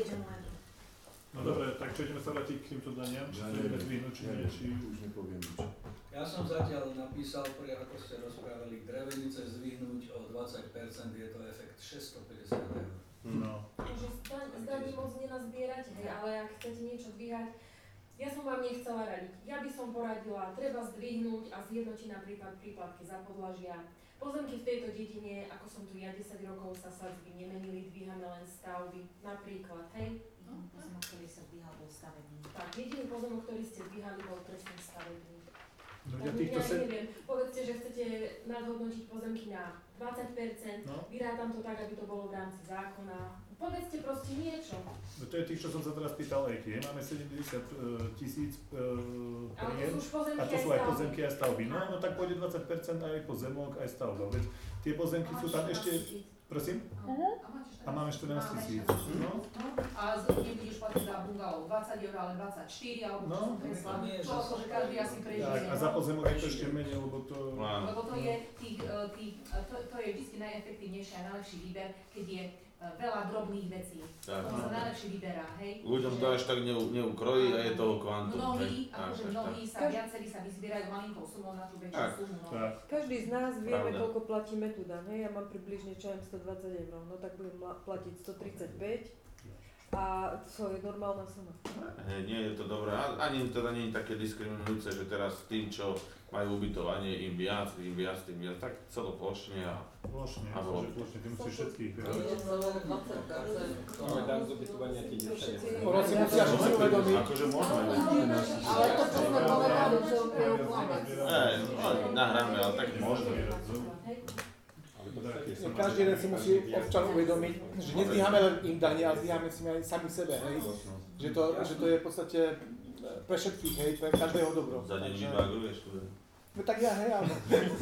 No dobre, tak čo ideme sa vrátiť k týmto daniam? Či Ja to ideme neviem, zdvihnúť, či nie? neviem, Či... už nepoviem nič. Ja som zatiaľ napísal, pre ako ste rozprávali, drevenice zdvihnúť o dvadsať percent, je to efekt šesťstopäťdesiat eur. No. Že zdaní moc nenazbierať, hej, ale ak chcete niečo dvíhať, ja som vám nechcela radiť. Ja by som poradila, treba zdvihnúť a zjednotiť napríklad príplatky za podlažia. Pozemky v tejto dedine, ako som tu ja desať rokov, sa sadzby nemenili, dvíhame len stavby, napríklad, hej. Jediný pozemok, ktorý sa dvíhal, bol stavebný. Tak, jediný pozemok, ktorý ste dvíhali, bol presne stavebný. No, Tak ja týchto ja se... neviem, povedzte, že chcete nadhodnotiť pozemky na dvadsať percent, No. vyrátam to tak, aby to bolo v rámci zákona. Povedzte proste niečo. No to je tých, čo som sa teraz pýtal aj tie. Máme sedemdesiat tisíc uh, Ale to príjem sú už pozemky a to aj sú aj stavby. pozemky a stavby. No, no tak pôjde dvadsať percent aj pozemok, aj stavba. Veď tie pozemky sú tam ešte... Prosím? A máme štrnásť tisíc. No. A z- nebudeš platiť za bungalov dvadsať eur, ale dvadsaťštyri, alebo No. čo som presla. To nie je, Čo že ako, že každý asi prežije. Tak, a za pozemok je to ešte menej, lebo to... Áno. Lebo to je, tých, e, tých, e, to, to je vždy najefektívnejší a najlepší výber, keď je e, veľa drobných vecí. Tak. To sa najlepšie vyberá, hej? Ľuďom to až tak neu, neukrojí a je toho kvantum. Mnohí, hej. Tak, akože tak, mnohí tak. sa, viacerí sa vyzbierajú malinkou sumou na tú väčšiu Tak. sumu. No. Tak. Každý z nás vieme, Pravda. koľko platíme tu daň. hej? Ja mám približne čo sto dvadsať eur, no tak budem ma- platiť stotridsaťpäť a to je normálna suma. Hej, nie je to dobré, a- ani teda nie je také diskriminujúce, že teraz tým, čo majú ubytovanie, im viac, im viac, tým viac, tak celoplošne a... Plošne, A bolo že by to. plošne, ty musíš všetkých. Ale dám z ubytovania ti ide všade. Ono si musia všetci uvedomiť. Akože môžeme. Ale to, čo sme povedali, že on je Ej, no, nahráme, ale tak môžeme. Každý jeden si musí občan uvedomiť, že nedvíhame len im dane, ale dvíhame si aj sami sebe, hej. Že to, že to je v podstate pre všetkých, hej, pre každého dobro. Za deň Takže- vyváguješ tu. No tak ja, hej, áno.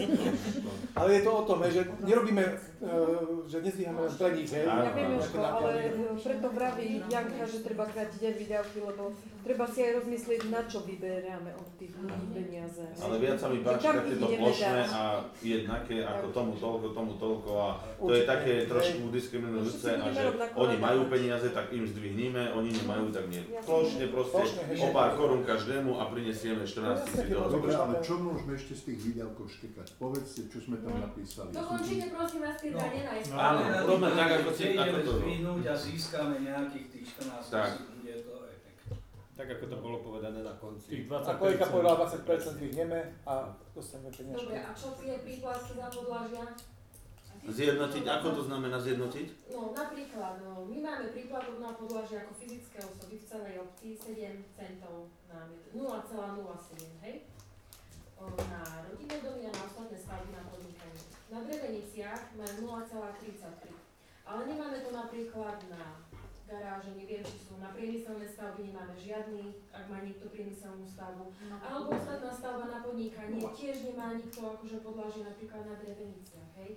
Ale je to o tom, hej, že nerobíme, uh, že nezdvíhame len pre nich, hej. Ja viem, nejaké Jožko, ale náklady. preto vraví Janka, že treba krátiť aj výdavky, lebo treba si aj rozmyslieť, na čo vyberáme od tých ľudí peniaze. Ale viac sa mi páči Kam ich takéto ideme plošné dať? a jednaké ako tomu toľko, tomu toľko a to je také trošku diskriminujúce a že oni majú peniaze, tak im zdvihníme, oni nemajú, tak nie. Plošne proste o pár korún každému a prinesieme štrnásť tisíc do Dobre, rozpočtu. ale čo môžeme ešte z tých výdavkov štekať? Povedzte, čo sme tam napísali. Dokončite prosím vás tie dane najskôr. Áno, urobme tak, ako Keď si- ako ideme to- zdvihnúť a získame nejakých tých štrnásť Tak. tisíc, bude to efekt. Tak ako to bolo povedané na konci. Tých A dvadsať koľka percent. povedala dvadsať percent dvihneme a dostaneme peniažky. Dobre, a čo tie príplatky za podlažia? Zjednotiť, ako to znamená zjednotiť? No napríklad, no, my máme príplatok na podlažie ako fyzické osoby v celej obci sedem centov na metr, nula celá nula sedem, hej? O, na rodinné domy a na ostatné stavby na podnikanie. Na Dreveniciach máme nula celá tridsaťtri. Ale nemáme to napríklad na garáže, neviem, či sú na priemyselné stavby, nemáme žiadny, ak má niekto priemyselnú stavbu. Alebo ostatná stavba na podnikanie, tiež nemá nikto akože podlažie napríklad na Dreveniciach, hej?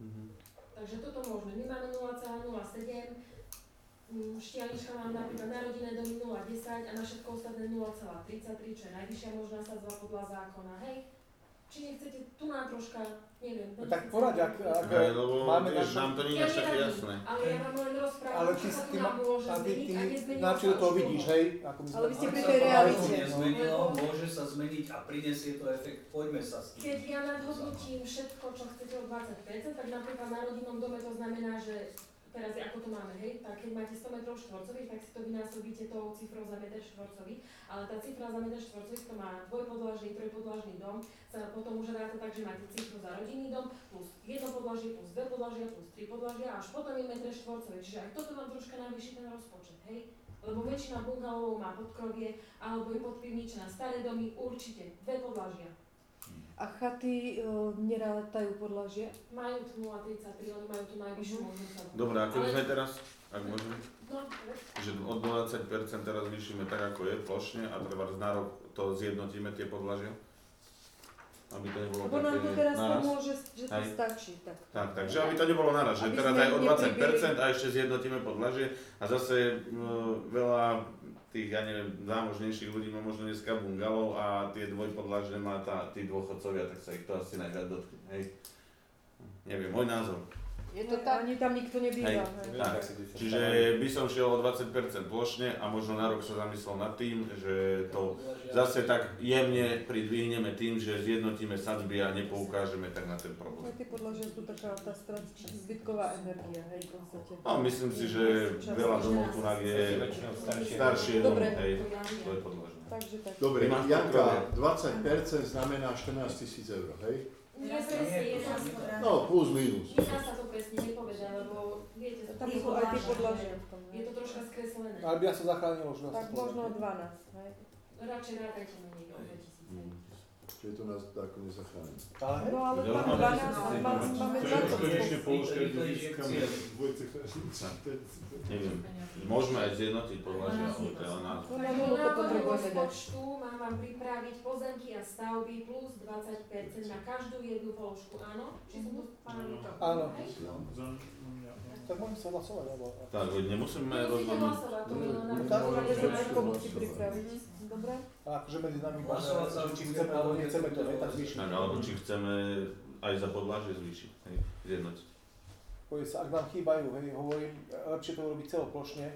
Takže toto môžeme. My máme nula celá nula sedem, Štiavnička mám napríklad na rodinné domy nula celá desať a na všetko ostatné nula celá tridsaťtri, čo je najvyššia možná sadzba podľa zákona, hej? Či nechcete tu nám troška, neviem. No tak poraď, ak, ak Hej, lebo máme vieš, našu... nám to nie je až také jasné. Ale ja vám len rozprávam, Ale čo ty, sa ty, tu ma, nám môže a ty, zmeniť ty a nezmenilo na čo sa do toho už vidíš, dlho. hej? Ako my sme... Ale vy ste Ak pri sa tej to realite. nezmenilo, môže sa zmeniť a prinesie to efekt, poďme sa s tým. Keď ja nadhodnotím všetko, čo chcete o dvadsať percent, tak napríklad na rodinnom dome to znamená, že teraz je, ako to máme, hej, tak keď máte sto metrov štvorcových, tak si to vynásobíte tou cifrou za meter štvorcový, ale tá cifra za meter štvorcový, to má dvojpodlažný, trojpodlažný dom, sa potom už ráta tak, že máte cifru za rodinný dom, plus jedno podlažie, plus dve podlažia, plus tri podlažia, až potom je meter štvorcový, čiže aj toto vám troška navýši ten rozpočet, hej. Lebo väčšina bungalovov má podkrovie, alebo je podpivničná, staré domy, určite, dve podlažia. A chaty uh, nerátajú podlažie? Majú tu nula tridsaťtri, oni majú tu najvyššiu možnú sadzbu. Dobre, a keby sme teraz, ak môžeme, no, že od dvadsať percent teraz zvýšime tak, ako je, plošne, a treba na rok to zjednotíme tie podlažia? Aby to nebolo Lebo nám to teraz naraz. pomôže, že to Hej. stačí. Tak. Tak, takže aby to nebolo naraz, že Aby teraz sme aj o dvadsať nepribili- percent a ešte zjednotíme podlažie a zase m, veľa tých, ja neviem, zámožnejších ľudí má možno dneska bungalov a tie dvojpodlažné má tá, tí dôchodcovia, tak sa ich to asi najviac dotkne, hej. Neviem, môj názor. Je to tak? Ani tam nikto nebýva. Hej, hej. tak. Čiže by som šiel o dvadsať percent plošne a možno na rok sa zamyslel nad tým, že to zase tak jemne pridvihneme tým, že zjednotíme sadzby a nepoukážeme tak na ten problém. Aj tie podlažia sú taká tá strat- zbytková energia, hej, v podstate. A myslím si, že veľa domov tu je staršie domy, Dobre. hej, to je podlažné. Takže tak. Dobre, Máš Janka, pokroje. dvadsať percent znamená štrnásť tisíc eur, hej? Nie presne, je nás to No, plus minus. Nedá sa to presne nepovedať, lebo viete, Tam sú aj tie podlažia v tom. je to troška skreslené. Ale by sa zachránilo už. Tak možno dvanásť, hej. Radšej rátajte menej o dve tisíce. Čiže to nás ako nezachráni. No ale tam dvanásť, máme máme dvadsať. Konečne položka Intelligencie. Neviem, môžeme aj zjednotiť podlažia, ale to je len názor. No na Takže nulu to návrh potrebujeme dať. rozpočtu mám vám pripraviť pozemky a stavby plus dvadsať percent na každú jednu položku, áno? Či som to pánovi to? Áno. Hej? Tak môžeme sa hlasovať, alebo... Tak, veď nemusíme Nemusíte rozhodnúť. hlasovať, to je len na Tak, To návrh. sa všetko musí pripraviť. Dobre? A akože medzi nami Hlasovať sa že či chceme, alebo nechceme to, hej, tak zvýšiť. Tak, alebo či chceme aj za podlažie zvýšiť, hej, zjednotiť. Povie sa, ak nám chýbajú, hej, hovorím, lepšie to urobiť celoplošne.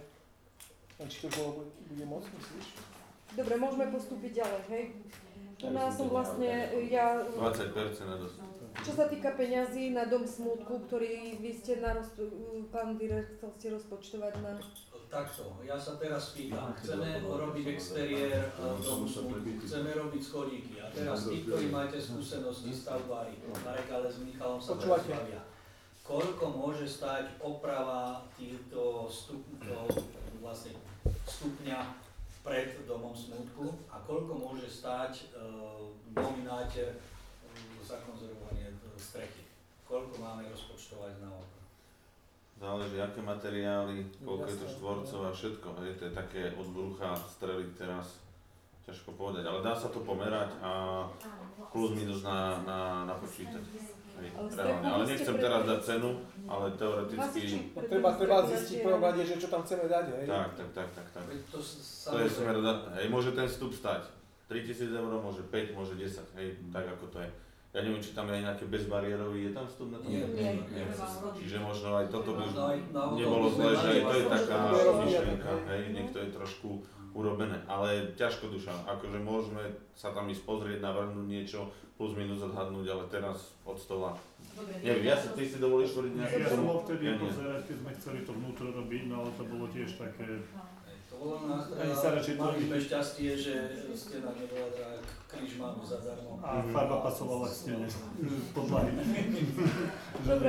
A či to bolo, bude môcť, myslíš? Dobre, môžeme postúpiť ďalej, hej. Tu nás som vlastne, ja... dvadsať percent na dosť. Čo sa týka peňazí na dom smútku, ktorý vy ste na roz, pán direktor, ste rozpočtovať na... Takto, ja sa teraz pýtam, chceme robiť exteriér e, domu smútku, chceme robiť schodíky a teraz tí, ktorí máte skúsenosti stavbári, Marek ale s Michalom sa Počúvate. preslavia. Koľko môže stáť oprava týchto stup, to, vlastne stupňa pred domom smútku a koľko môže stáť e, domináter e, zakonzervovanie strechy? Koľko máme rozpočtovať na opravu? Záleží, aké materiály, koľko je to štvorcov a všetko, hej, to je také od brucha streliť teraz, ťažko povedať, ale dá sa to pomerať a plus minus na, na, napočítať, hej, reálne, ale nechcem teraz dať cenu, ale teoreticky, No, treba, treba zistiť v prvom rade, že čo tam chceme dať, hej. tak, tak, tak, tak, tak, Veď to to je smer, hej, môže ten vstup stať tritisíc eur, môže päť, môže desať, hej, tak ako to je. Ja neviem, či tam je aj nejaké bezbariérový, je tam vstup na to? Nie, nie, nie. Čiže možno aj toto by Možno aj na nebolo autobus zle, že aj to je nemali taká vlastne. myšlienka, hej, nech to je trošku urobené, ale ťažko duša, akože môžeme sa tam ísť pozrieť, navrhnúť niečo, plus minus odhadnúť, ale teraz od stola. Neviem, ja si, ty si dovolíš tvoriť nejakú Ja som sumu? bol vtedy Ja nie. pozerať, keď sme chceli to vnútro robiť, no ale to bolo tiež také... To bolo na, Ani sa radšej to- mali sme šťastie, že stena nebola drahá, kríž máme zadarmo. A farba pasovala k stene podlahy. Dobre.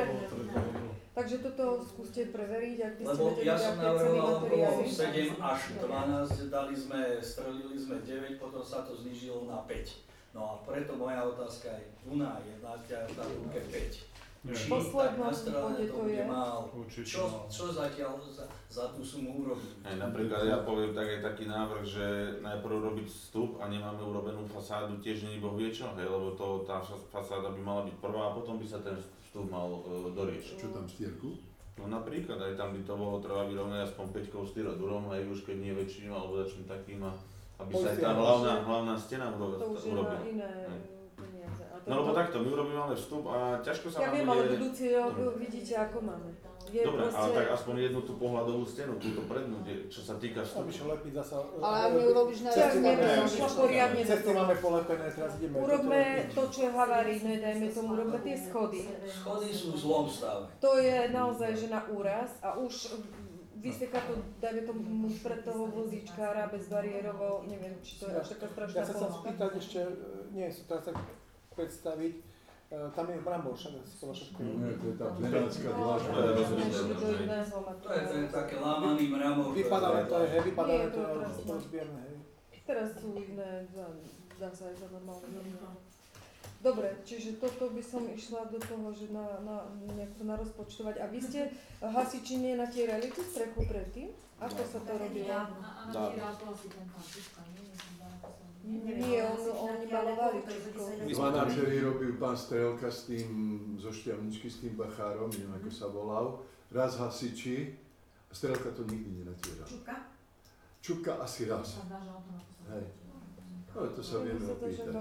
Takže toto skúste preveriť, ak by ste Lebo vedeli ja som nejaké ceny navrhoval okolo materiály. sedem až dvanásť, dali sme, strelili sme deväť, potom sa to znížilo na päť. No a preto moja otázka je, tu na je na tabulke päť. Či V poslednom tak nastrelené bode to to bude je. málo. Určite Čo, málo. čo zatiaľ za, za tú sumu urobíme? Aj napríklad ja poviem tak aj taký návrh, že najprv robiť vstup a nemáme urobenú fasádu, tiež nie boh vie čo, hej, lebo to, tá fasáda by mala byť prvá a potom by sa ten vstup mal e, doriešiť. Čo tam stierku? No napríklad aj tam by to bolo treba vyrovnať aspoň päťkou styrodurom, aj už keď nie väčším alebo začím takým, a aby sa aj tá hlavná, hlavná stena To už je na urobila. iné Hej. peniaze. A to- No lebo takto, my urobíme ale vstup a ťažko sa Ja nám viem, ale bude... budúci rok vidíte, ako máme. Je Dobre, proste... ale tak aspoň jednu tú pohľadovú stenu, túto prednú, kde- čo sa týka Aby vstupu. šiel lepiť zasa... Ale ak neurobíš na Cesty nie, máme- to šlo poriadne do Cesty toho. máme polepené, teraz ideme. Urobme toto- to, čo je havarijné, dajme tomu, urobme tie schody. Schody sú v zlom stave. To je naozaj, že na úraz a už vyseká to, dajme tomu, pred toho vozíčkára bezbariérovo, neviem, či to je až taká strašná Ja sa chcem pomsta. spýtať ešte, e, nie si teraz tak predstaviť, e, tam je brambor však, skoro všetko. Nie, to je tá plenárska dlažba. To je rozumiem, Ešte do rozumiem. iného To je, to je materiálu. také lámaný mramor. Vypadané to je, hej, vypadané Nie, to to je teraz to to- rozbierne, hej. Teraz sú iné, dá, dá sa aj za normálne. Dobre, čiže toto by som išla do toho, že na, na, nejako narozpočtovať. A vy ste hasiči nie natierali tú strechu predtým? Ako sa to robilo? A natieral to asi ten pán Čuška, nie? Nie, on, oni malovali všetko. Manažeri robil pán Strelka s tým, zo Šťavničky, s tým bachárom, neviem ako sa volal. Raz hasiči, a Strelka to nikdy nenatieral. Čupka? Čupka asi raz. Hej. Ale to sa vieme opýtať.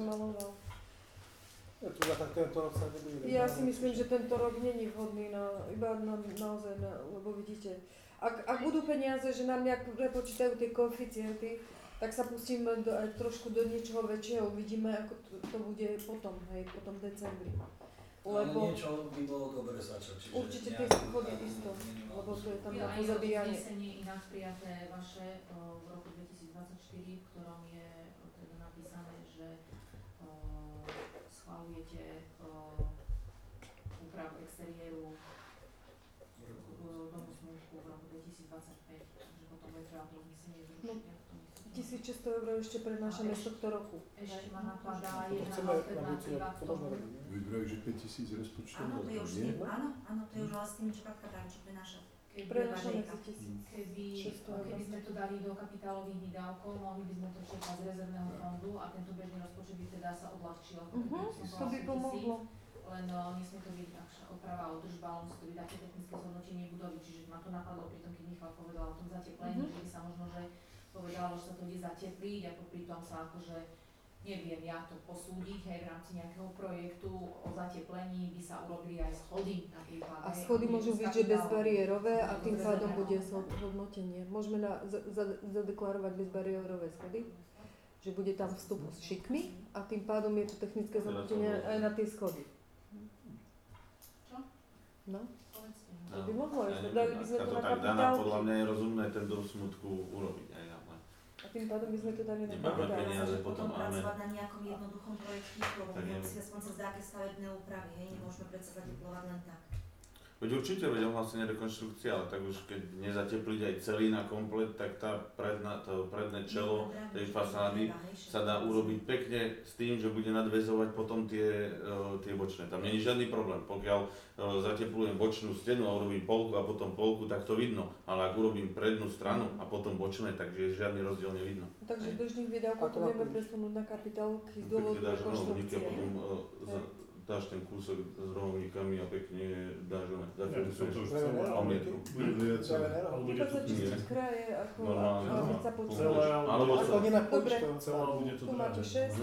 Ja si myslím, že tento rok není vhodný na, iba na, naozaj, na, lebo vidíte, ak, ak budú peniaze, že nám nejak prepočítajú tie koeficienty, tak sa pustíme do, aj trošku do niečoho väčšieho, uvidíme, ako to, to bude potom, hej, potom v decembri. Lebo ale niečo by bolo dobre začať. Čiže určite tie schody isto, lebo to je tam na pozabíjanie. Aj uznesenie inak prijaté vaše o, v roku dvetisícdvadsaťštyri, v ktorom je o, teda napísané, že o, schvaľujete úpravu exteriéru domu Smúšku v roku dvetisícdvadsaťpäť, takže potom bude treba to uznesenie zrušiť. tisícšesťsto eur ešte prednášame z tohto roku. Ešte ma napadá jedna alternatíva k tomu. Vybrajú, že päťtisíc rozpočtov. Áno, to je už tým, áno, áno, to je už ale s tým, čo Katka práve, čo prenáša. Prenášame za tisíc. Keby, keby sme to dali do kapitálových výdavkov, mohli by sme to čerpať z rezervného fondu a tento bežný rozpočet by teda sa odľahčil. Uh-huh, to by pomohlo. Len no, nesmie to byť oprava a údržba, ale musí to byť také technické zhodnotenie budovy, čiže ma to napadlo pri tom, keď Michal povedal o tom zateplení, uh-huh. že by sa možno, že povedalo, že sa to ide zatepliť a popri tom sa akože, neviem ja to posúdiť, hej, v rámci nejakého projektu o zateplení by sa urobili aj schody napríklad. A schody môžu byť, že bezbariérové a tým pádom bude hodnotenie. Môžeme na, za, za, zadeklarovať bezbariérové schody, že bude tam vstup s šikmi a tým pádom je to technické zhodnotenie aj na tie schody. Čo? No. No, to by mohlo, ja neviem, dali by sme to na tak daná, kapitálky. podľa mňa je rozumné ten dom Smútku urobiť aj na mňa. A tým pádom by sme to dali na Nemáme kapitálky. peniaze, potom Potom máme. pracovať na nejakom jednoduchom projektíku, lebo my si aspoň cez také stavebné úpravy, hej, nemôžeme predsa zateplovať len tak. Veď určite, veď ohlásenie rekonštrukcie, ale tak už keď nezatepliť aj celý na komplet, tak tá predná, to predné čelo tej fasády sa dá urobiť pekne s tým, že bude nadväzovať potom tie, uh, tie bočné. Tam nie je žiadny problém. Pokiaľ uh, zateplujem bočnú stenu a urobím polku a potom polku, tak to vidno. Ale ak urobím prednú stranu a potom bočné, takže žiadny rozdiel nevidno. Takže dlžných výdavkov to vieme presunúť na kapitálky z dôvodu rekonštrukcie. Dáš ten kúsok s rovníkami a pekne dáš ho za to už celé aumetu. Bude celé. Iba začistiť kraje, ako Normálne, a sa počuť. alebo Ako Dobre, celá bude to tu máte šesť,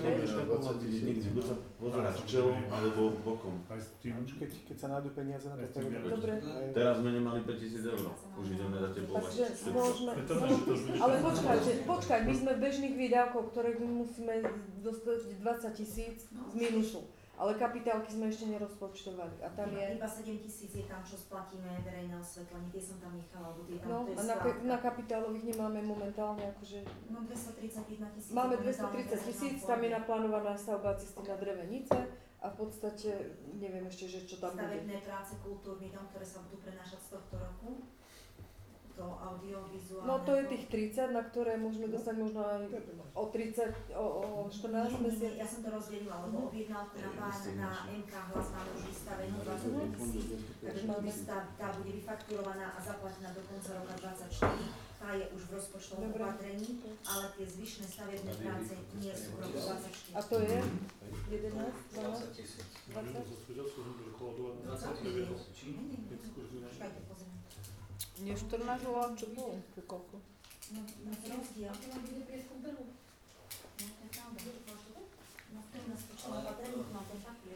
Pozerať čelom alebo bokom. Keď, keď sa nájdu peniaze na to, Dobre. Teraz sme nemali päťtisíc eur, už ideme zateplovať. Takže môžeme, ale počkajte, počkaj, my sme bežných výdavkov, ktoré musíme dostať dvadsať tisíc z minusu. Ale kapitálky sme ešte nerozpočtovali a tam je... Iba sedem tisíc je tam, čo splatíme verejné osvetlenie, tie som tam nechala, lebo tie tam, No to je a na, skladka. na kapitálových nemáme momentálne akože... No dvestotridsaťjeden tisíc. Máme dvestotridsať tisíc, tam je naplánovaná stavba cesty na Drevenice a v podstate neviem ešte, že čo tam bude. Stavebné práce, kultúrny dom, ktoré sa budú prenášať z tohto roku. To audiovizuálne. No to je tých tridsať, na ktoré môžeme dostať možno aj o tridsať, o, o štrnásť mesiac. Ja som to rozdelila, lebo objednávku na pán na em ká hlas máme už vystavenú dvadsaťpäť tisíc, takže to tá, tá bude vyfakturovaná a zaplatená do konca roka dvadsaťštyri. Tá je už v rozpočtovom opatrení, ale tie zvyšné stavebné práce nie sú v roku dvadsaťštyri. A to je jedenásť, dvanásť, dvadsať tisíc. Počkajte, pozriem. Nie štrnásť, ale čo bolo? Koľko? No, no to je rozdiel. To nám bude prieskum trhu. No to je pravda. No v tom rozpočtovom opatrení mám ten papier.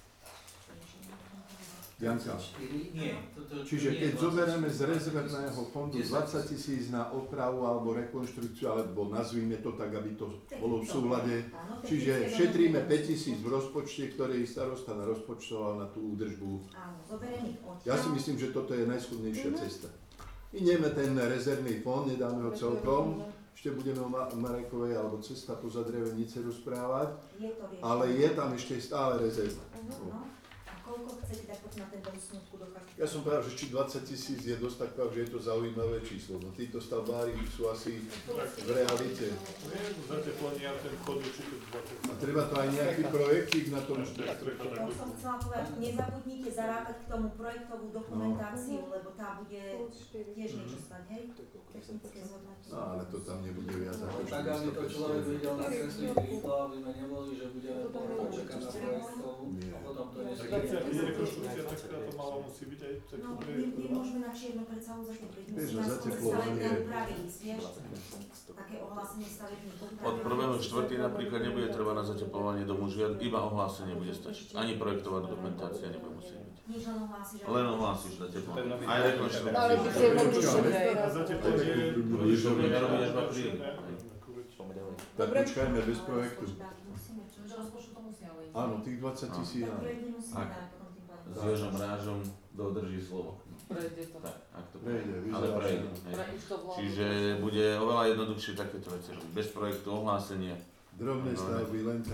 Janka, Nie, toto, čiže keď zoberieme z rezervného fondu dvadsať tisíc na opravu alebo rekonštrukciu, alebo nazvime to tak, aby to bolo v súlade, čiže šetríme päť tisíc v rozpočte, ktorý starosta narozpočtoval na tú údržbu. Áno, zoberieme odtiaľ. Ja si myslím, že toto je najschudnejšia cesta. Ideme ten rezervný fond, nedáme ho celkom, ešte budeme o Marekovej alebo cesta poza Drevenice rozprávať, Je to riešené. ale je tam ešte stále rezerva. No. A koľko koľko chcete dať potom na ten dom smutku do karty? Ja som povedal, že či dvadsať tisíc je dosť tak, že je to zaujímavé číslo. No títo stavbári sú asi v realite. Zateplenia, ten chod určite dvadsať. A treba to aj nejaký projektík na tom. To som chcela povedať, nezabudnite zarátať k tomu projektovú dokumentáciu, lebo tá bude tiež niečo stať, hej? Technické zhodnotenie. No ale to tam nebude viac ako Tak aby to človek vedel nakresliť rýchlo, aby sme neboli, že budeme pol roka čakať na projektovú a potom to nie Tak keď je rekonštrukcia, tak to malo musí byť aj tak. No, my, my môžeme na čierno predsa uzatepliť. Vieš, Musíme zateplovanie. stavebné úpravy, vieš? Také ohlásenie stavebných úprav. Od prvého štvrtý napríklad nebude treba na zateplovanie domu žiadne, iba ohlásenie bude stačiť. Ani projektová dokumentácia nebude musieť byť. Nič len ohlásiš. Len ohlásiš zateplovanie. Aj rekonštrukciu. Ale by ste nemuseli. A zateplenie Budeš to robiť až na príjem. Tak počkajme bez projektu. Že rozpočtu to musia ale ísť. Áno, tých dvadsať tisíc. Tak projekt nemusíme Ak. dať potom tým pádom. S Jožom Rážom dodrží slovo. Prejde to. Tak, ak to Prejde, prejde. Ale vyzerá, prejde. že- hej. Pre už to vládu. Čiže bude oveľa jednoduchšie takéto veci robiť. Bez projektu ohlásenie. Drobné stavby len